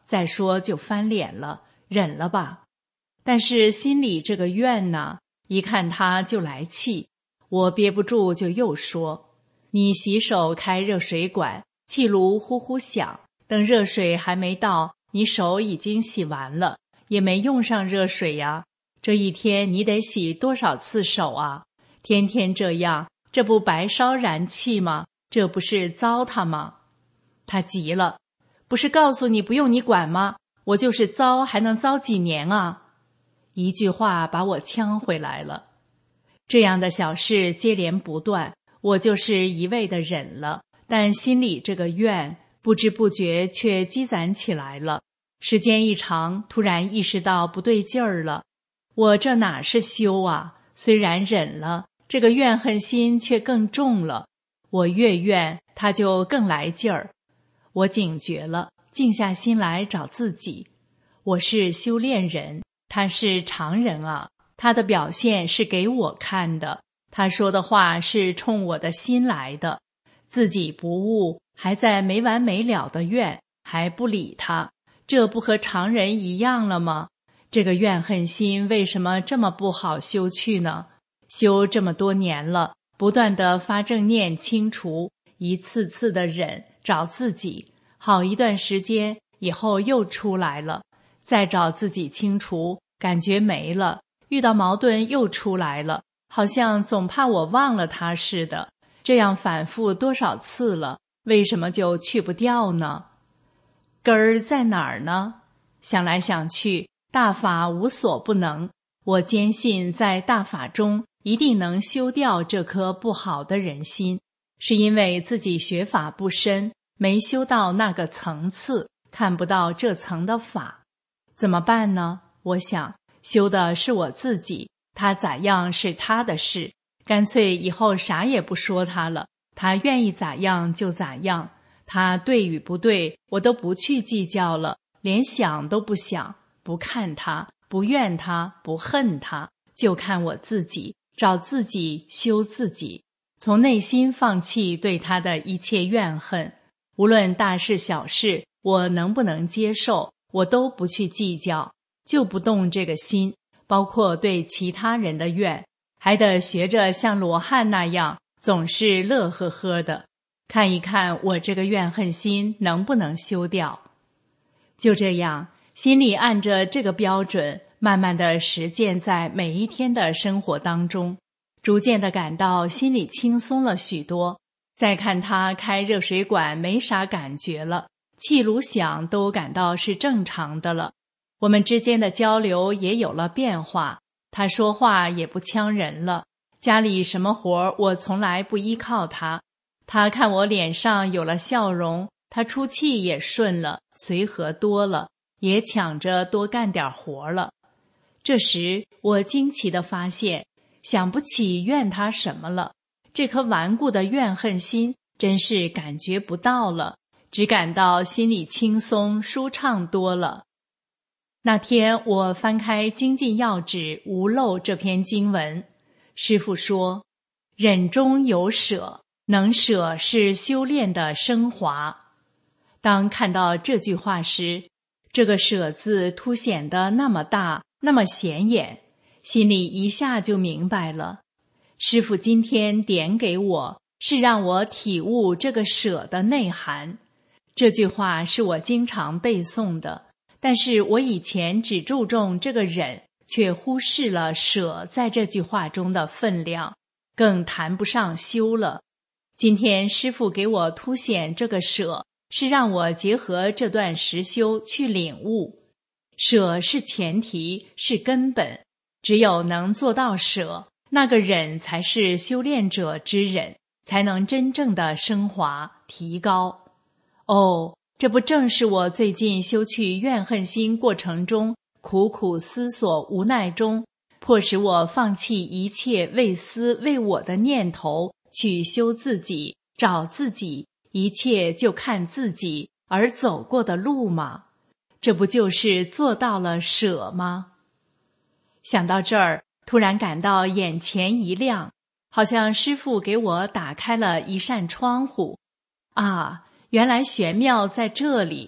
再说就翻脸了，忍了吧。但是心里这个怨呢，一看他就来气，我憋不住就又说：你洗手开热水管，气炉呼呼响，等热水还没到，你手已经洗完了，也没用上热水呀。这一天你得洗多少次手啊？天天这样，这不白烧燃气吗？这不是糟蹋吗？他急了，不是告诉你不用你管吗？我就是糟还能糟几年啊？一句话把我呛回来了。这样的小事接连不断，我就是一味的忍了，但心里这个怨不知不觉却积攒起来了。时间一长，突然意识到不对劲儿了，我这哪是修啊？虽然忍了，这个怨恨心却更重了。我越怨，他就更来劲儿。我警觉了，静下心来找自己。我是修炼人，他是常人啊。他的表现是给我看的，他说的话是冲我的心来的。自己不悟，还在没完没了的怨，还不理他，这不和常人一样了吗？这个怨恨心为什么这么不好修去呢？修这么多年了，不断的发正念清除，一次次的忍，找自己，好一段时间以后又出来了，再找自己清除，感觉没了，遇到矛盾又出来了，好像总怕我忘了他似的。这样反复多少次了，为什么就去不掉呢？根儿在哪儿呢？想来想去，大法无所不能，我坚信在大法中一定能修掉这颗不好的人心，是因为自己学法不深，没修到那个层次，看不到这层的法。怎么办呢？我想修的是我自己，他咋样是他的事，干脆以后啥也不说他了，他愿意咋样就咋样，他对与不对我都不去计较了，连想都不想，不看他，不怨他，不恨他，就看我自己，找自己，修自己，从内心放弃对他的一切怨恨。无论大事小事，我能不能接受，我都不去计较，就不动这个心，包括对其他人的怨，还得学着像罗汉那样，总是乐呵呵的，看一看我这个怨恨心能不能修掉。就这样，心里按着这个标准，慢慢的实践在每一天的生活当中，逐渐的感到心里轻松了许多。再看他开热水管没啥感觉了，气炉响都感到是正常的了。我们之间的交流也有了变化，他说话也不呛人了，家里什么活我从来不依靠他，他看我脸上有了笑容，他出气也顺了，随和多了，也抢着多干点活了。这时我惊奇地发现，想不起怨他什么了，这颗顽固的怨恨心真是感觉不到了，只感到心里轻松舒畅多了。那天我翻开《精进要旨》无漏这篇经文，师父说，忍中有舍，能舍是修炼的升华。当看到这句话时，这个舍字凸显得那么大，那么显眼，心里一下就明白了。师父今天点给我，是让我体悟这个舍的内涵。这句话是我经常背诵的，但是我以前只注重这个忍，却忽视了舍在这句话中的分量，更谈不上修了。今天师父给我凸显这个舍，是让我结合这段实修去领悟。舍是前提，是根本，只有能做到舍，那个忍才是修炼者之忍，才能真正的升华提高。哦，这不正是我最近修去怨恨心过程中苦苦思索无奈中，迫使我放弃一切为私为我的念头，去修自己，找自己，一切就看自己而走过的路吗？这不就是做到了舍吗？想到这儿，突然感到眼前一亮，好像师父给我打开了一扇窗户。啊，原来玄妙在这里，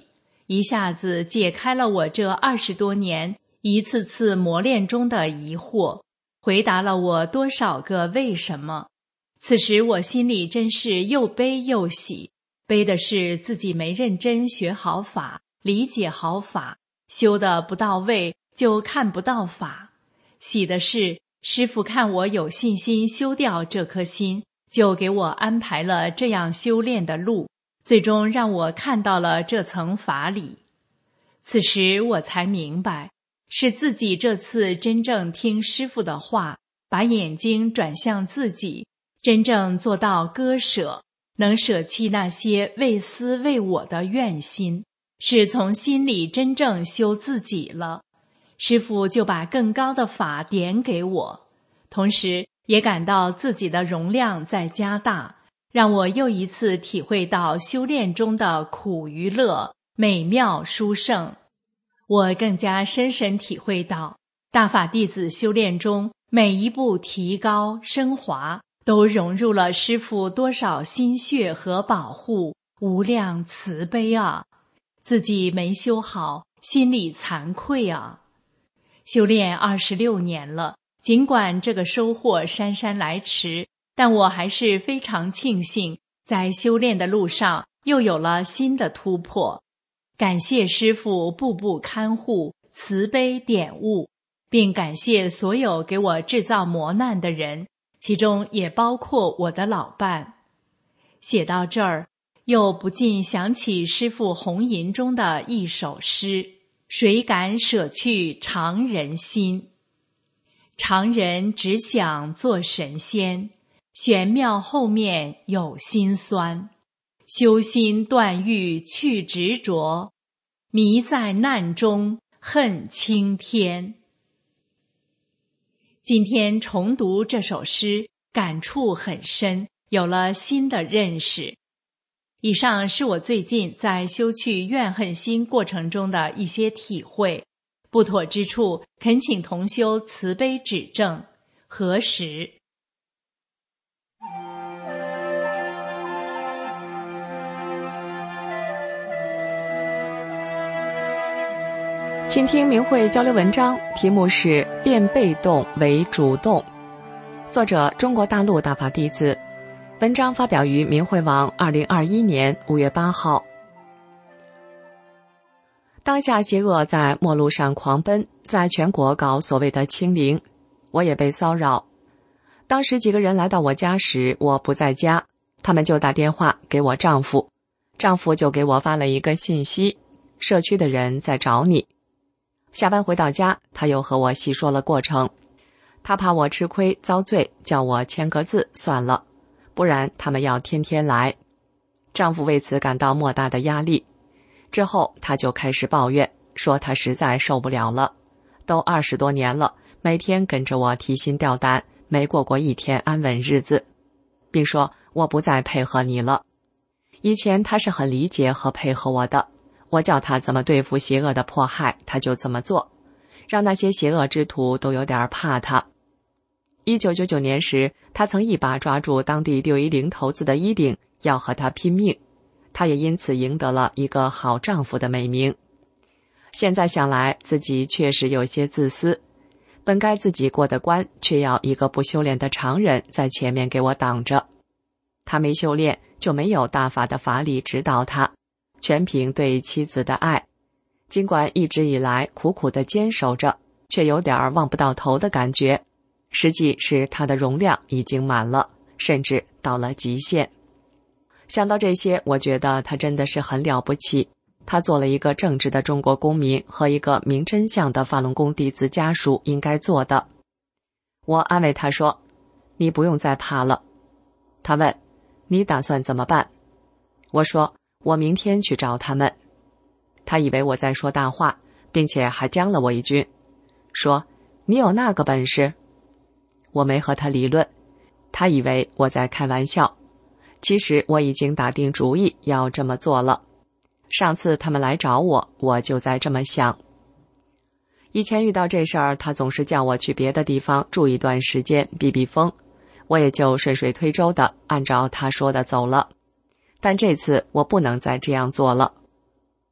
一下子解开了我这二十多年一次次磨练中的疑惑，回答了我多少个为什么。此时我心里真是又悲又喜，悲的是自己没认真学好法，理解好法，修得不到位就看不到法；喜的是师父看我有信心修掉这颗心，就给我安排了这样修炼的路，最终让我看到了这层法理。此时我才明白，是自己这次真正听师父的话，把眼睛转向自己，真正做到割舍，能舍弃那些为私为我的怨心，是从心里真正修自己了。师父就把更高的法点给我，同时也感到自己的容量在加大，让我又一次体会到修炼中的苦与乐，美妙殊胜。我更加深深体会到，大法弟子修炼中每一步提高升华，都融入了师父多少心血和保护，无量慈悲啊！自己没修好，心里惭愧啊！修炼二十六年了，尽管这个收获姗姗来迟，但我还是非常庆幸，在修炼的路上又有了新的突破。感谢师父步步看护，慈悲点悟，并感谢所有给我制造磨难的人，其中也包括我的老伴。写到这儿，又不禁想起师父红吟中的一首诗：谁敢舍去常人心？常人只想做神仙，玄妙后面有辛酸。修心断欲去执着，迷在难中恨青天。今天重读这首诗，感触很深，有了新的认识。以上是我最近在修去怨恨心过程中的一些体会，不妥之处恳请同修慈悲指正。何时？ 倾听明慧交流文章，题目是变被动为主动，作者中国大陆大法弟子，文章发表于明慧网二零二一年五月八号。当下邪恶在末路上狂奔，在全国搞所谓的清零，我也被骚扰。当时几个人来到我家时，我不在家，他们就打电话给我丈夫，丈夫就给我发了一个信息：社区的人在找你。下班回到家，他又和我细说了过程。他怕我吃亏遭罪，叫我签个字算了，不然他们要天天来。丈夫为此感到莫大的压力。之后他就开始抱怨，说他实在受不了了，都二十多年了，每天跟着我提心吊胆，没过过一天安稳日子，并说我不再配合你了。以前他是很理解和配合我的，我叫他怎么对付邪恶的迫害，他就怎么做，让那些邪恶之徒都有点怕他。一九九九年时，他曾一把抓住当地六一零头子的衣领，要和他拼命，他也因此赢得了一个好丈夫的美名。现在想来，自己确实有些自私，本该自己过得关，却要一个不修炼的常人在前面给我挡着。他没修炼，就没有大法的法理指导他，全凭对妻子的爱，尽管一直以来苦苦地坚守着，却有点望不到头的感觉，实际是他的容量已经满了，甚至到了极限。想到这些，我觉得他真的是很了不起，他做了一个正直的中国公民和一个明真相的法轮功弟子家属应该做的。我安慰他说，你不用再怕了。他问，你打算怎么办？我说，我明天去找他们。他以为我在说大话，并且还将了我一军，说，你有那个本事？我没和他理论，他以为我在开玩笑。其实我已经打定主意要这么做了。上次他们来找我，我就在这么想。以前遇到这事儿，他总是叫我去别的地方住一段时间避避风，我也就顺水推舟的按照他说的走了。但这次我不能再这样做了。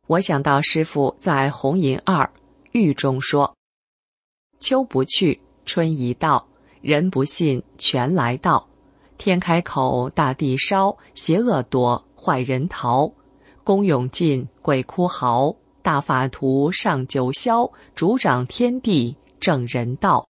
我想到师父在《红银二喻》中说：秋不去，春已到，人不信，全来到。天开口，大地烧，邪恶躲，坏人逃。功勇尽，鬼哭嚎，大法图上九霄，主掌天地，正人道。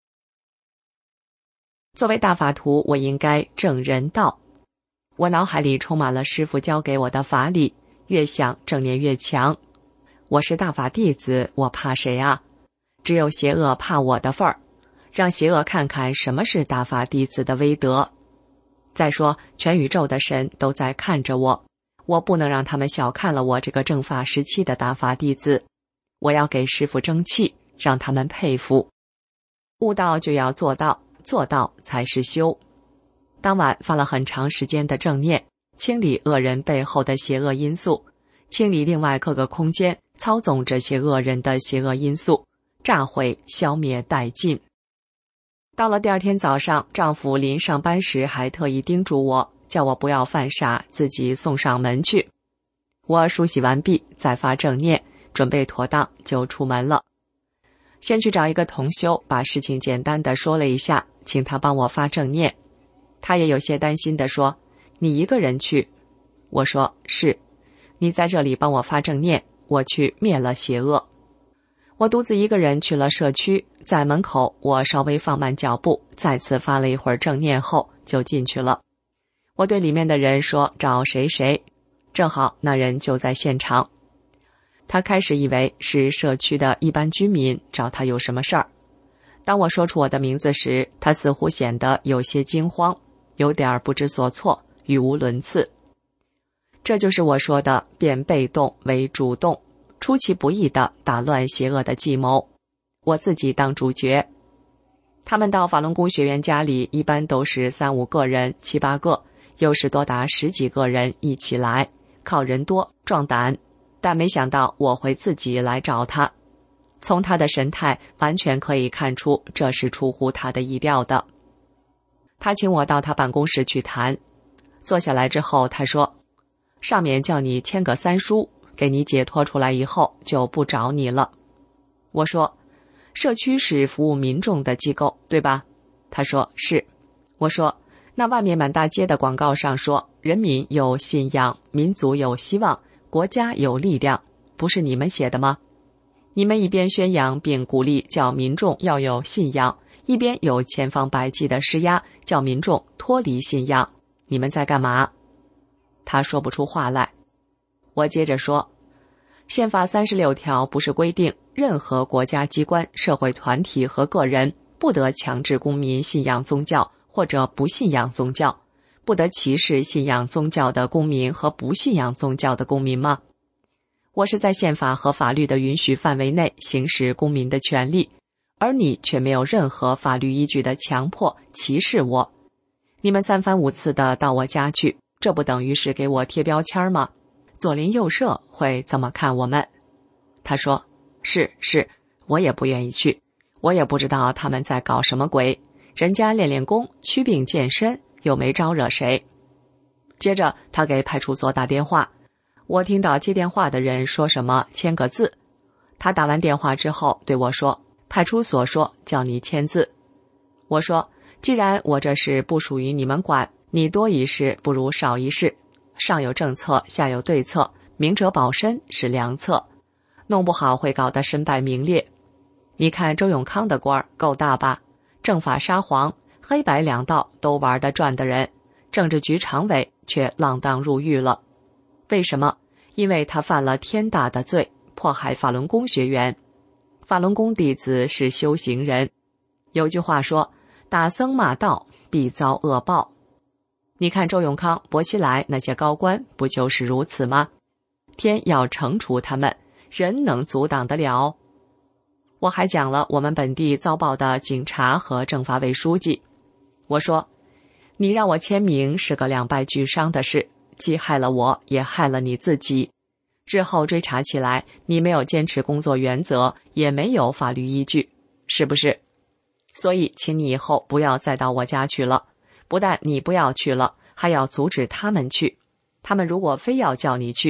作为大法图，我应该正人道。我脑海里充满了师父教给我的法理，越想正念越强。我是大法弟子，我怕谁啊？只有邪恶怕我的份儿。让邪恶看看什么是大法弟子的威德。再说，全宇宙的神都在看着我，我不能让他们小看了我这个正法时期的大法弟子。我要给师父争气，让他们佩服。悟道就要做到，做到才是修。当晚发了很长时间的正念，清理恶人背后的邪恶因素，清理另外各个空间操纵这些恶人的邪恶因素，炸毁、消灭殆尽。到了第二天早上，丈夫临上班时还特意叮嘱我，叫我不要犯傻，自己送上门去。我梳洗完毕，再发正念，准备妥当就出门了。先去找一个同修，把事情简单的说了一下，请他帮我发正念。他也有些担心地说：你一个人去？我说是。你在这里帮我发正念，我去灭了邪恶。我独自一个人去了社区，在门口我稍微放慢脚步，再次发了一会儿正念后就进去了。我对里面的人说找谁谁，正好那人就在现场。他开始以为是社区的一般居民，找他有什么事儿。当我说出我的名字时，他似乎显得有些惊慌，有点不知所措，语无伦次。这就是我说的变被动为主动，出其不意地打乱邪恶的计谋，我自己当主角。他们到法轮功学员家里一般都是三五个人、七八个，有时多达十几个人一起来，靠人多壮胆。但没想到我会自己来找他，从他的神态完全可以看出这是出乎他的意料的。他请我到他办公室去谈，坐下来之后他说，上面叫你签个三书，给你解脱出来以后就不找你了。我说，社区是服务民众的机构，对吧？他说是。我说，那外面满大街的广告上说，人民有信仰，民族有希望，国家有力量，不是你们写的吗？你们一边宣扬并鼓励叫民众要有信仰，一边有千方百计的施压，叫民众脱离信仰，你们在干嘛？他说不出话来。我接着说，宪法三十六条不是规定任何国家机关、社会团体和个人不得强制公民信仰宗教或者不信仰宗教，不得歧视信仰宗教的公民和不信仰宗教的公民吗？我是在宪法和法律的允许范围内行使公民的权利，而你却没有任何法律依据的强迫歧视我。你们三番五次的到我家去，这不等于是给我贴标签吗？左邻右舍会怎么看我们？他说，是是，我也不愿意去，我也不知道他们在搞什么鬼，人家练练功，祛病健身，又没招惹谁。接着他给派出所打电话，我听到接电话的人说什么签个字。他打完电话之后对我说，派出所说叫你签字。我说，既然我这事不属于你们管，你多一事不如少一事，上有政策，下有对策，明哲保身是良策，弄不好会搞得身败名裂。你看周永康的官够大吧？正法沙皇，黑白两道都玩得转的人，政治局常委却锒铛入狱了。为什么？因为他犯了天大的罪，迫害法轮功学员。法轮功弟子是修行人，有句话说，打僧骂道必遭恶报。你看周永康、薄熙来那些高官不就是如此吗？天要惩处他们，人能阻挡得了？我还讲了我们本地遭报的警察和政法委书记。我说，你让我签名是个两败俱伤的事，既害了我，也害了你自己。日后追查起来，你没有坚持工作原则，也没有法律依据，是不是？所以请你以后不要再到我家去了，不但你不要去了，还要阻止他们去。他们如果非要叫你去，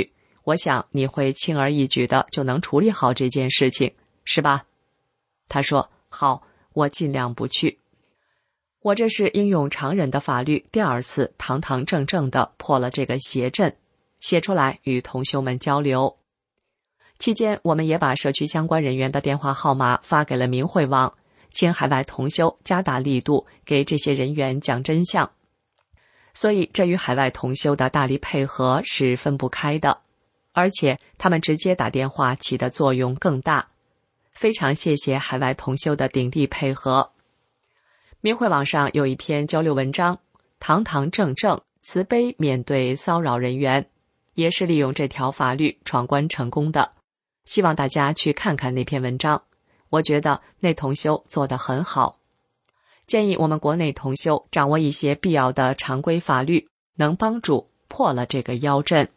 我想你会轻而易举的就能处理好这件事情，是吧？他说，好，我尽量不去。我这是应用常人的法律，第二次堂堂正正地破了这个邪阵，写出来与同修们交流。期间，我们也把社区相关人员的电话号码发给了明慧网，请海外同修加大力度给这些人员讲真相。所以这与海外同修的大力配合是分不开的，而且他们直接打电话起的作用更大。非常谢谢海外同修的鼎力配合。明慧网上有一篇交流文章，堂堂正正慈悲面对骚扰人员，也是利用这条法律闯关成功的。希望大家去看看那篇文章，我觉得那同修做得很好。建议我们国内同修掌握一些必要的常规法律，能帮助破了这个妖阵。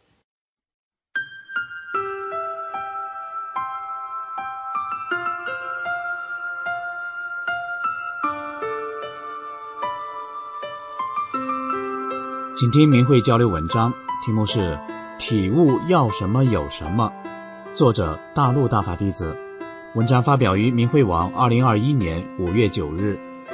请听明慧交流文章，题目是体悟要什么有什么，作者大陆大法弟子，文章发表于明慧网二零二一年五月九日。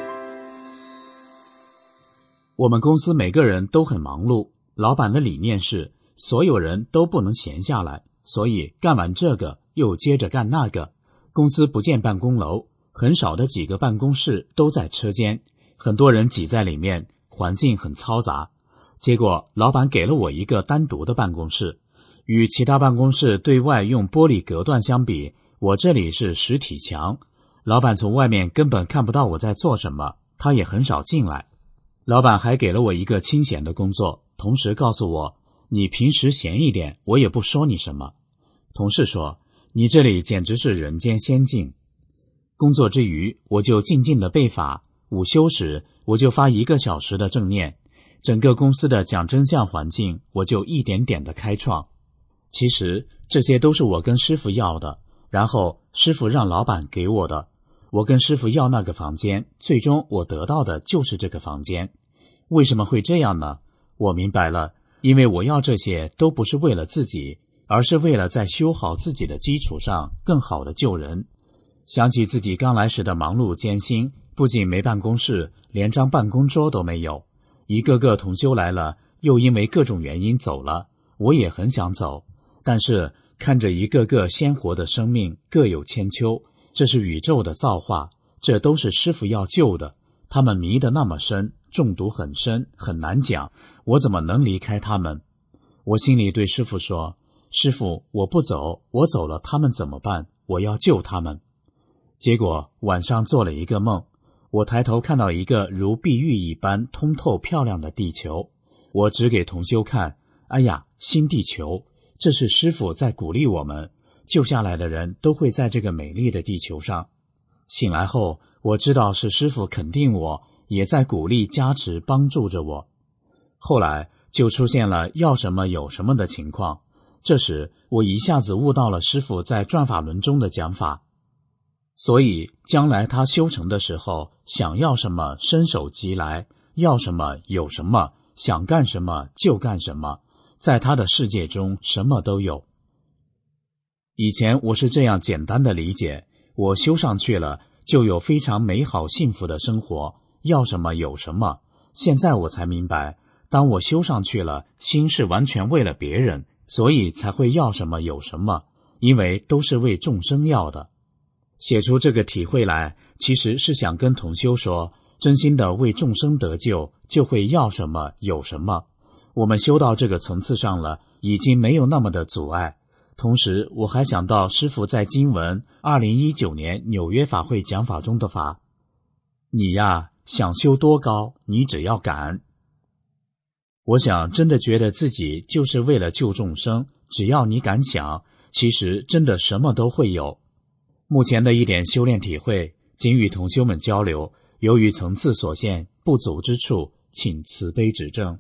我们公司每个人都很忙碌，老板的理念是所有人都不能闲下来，所以干完这个又接着干那个。公司不建办公楼，很少的几个办公室都在车间，很多人挤在里面，环境很嘈杂。结果老板给了我一个单独的办公室，与其他办公室对外用玻璃隔断相比，我这里是实体墙，老板从外面根本看不到我在做什么，他也很少进来。老板还给了我一个清闲的工作，同时告诉我，你平时闲一点，我也不说你什么。同事说，你这里简直是人间仙境。工作之余，我就静静的背法，午休时我就发一个小时的正念，整个公司的讲真相环境我就一点点的开创。其实这些都是我跟师父要的，然后师父让老板给我的。我跟师父要那个房间，最终我得到的就是这个房间。为什么会这样呢？我明白了，因为我要这些都不是为了自己，而是为了在修好自己的基础上更好的救人。想起自己刚来时的忙碌艰辛，不仅没办公室，连张办公桌都没有。一个个同修来了，又因为各种原因走了，我也很想走，但是看着一个个鲜活的生命各有千秋，这是宇宙的造化，这都是师父要救的。他们迷得那么深，中毒很深，很难讲，我怎么能离开他们？我心里对师父说，师父，我不走，我走了他们怎么办？我要救他们。结果晚上做了一个梦，我抬头看到一个如碧玉一般通透漂亮的地球，我指给同修看，哎呀，新地球，这是师父在鼓励我们，救下来的人都会在这个美丽的地球上。醒来后，我知道是师父肯定我，也在鼓励加持帮助着我。后来就出现了要什么有什么的情况，这时我一下子悟到了师父在转法轮中的讲法。所以将来他修成的时候，想要什么伸手即来，要什么有什么，想干什么就干什么，在他的世界中什么都有。以前我是这样简单的理解，我修上去了就有非常美好幸福的生活，要什么有什么。现在我才明白，当我修上去了，心是完全为了别人，所以才会要什么有什么，因为都是为众生要的。写出这个体会来，其实是想跟同修说，真心的为众生得救，就会要什么有什么。我们修到这个层次上了，已经没有那么的阻碍。同时我还想到师父在经文二零一九年纽约法会讲法中的法，你呀，想修多高，你只要敢。我想真的觉得自己就是为了救众生，只要你敢想，其实真的什么都会有。目前的一点修炼体会，仅与同修们交流，由于层次所限，不足之处，请慈悲指正。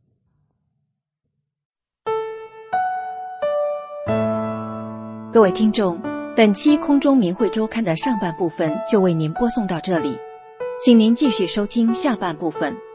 各位听众，本期空中明慧周刊的上半部分就为您播送到这里，请您继续收听下半部分。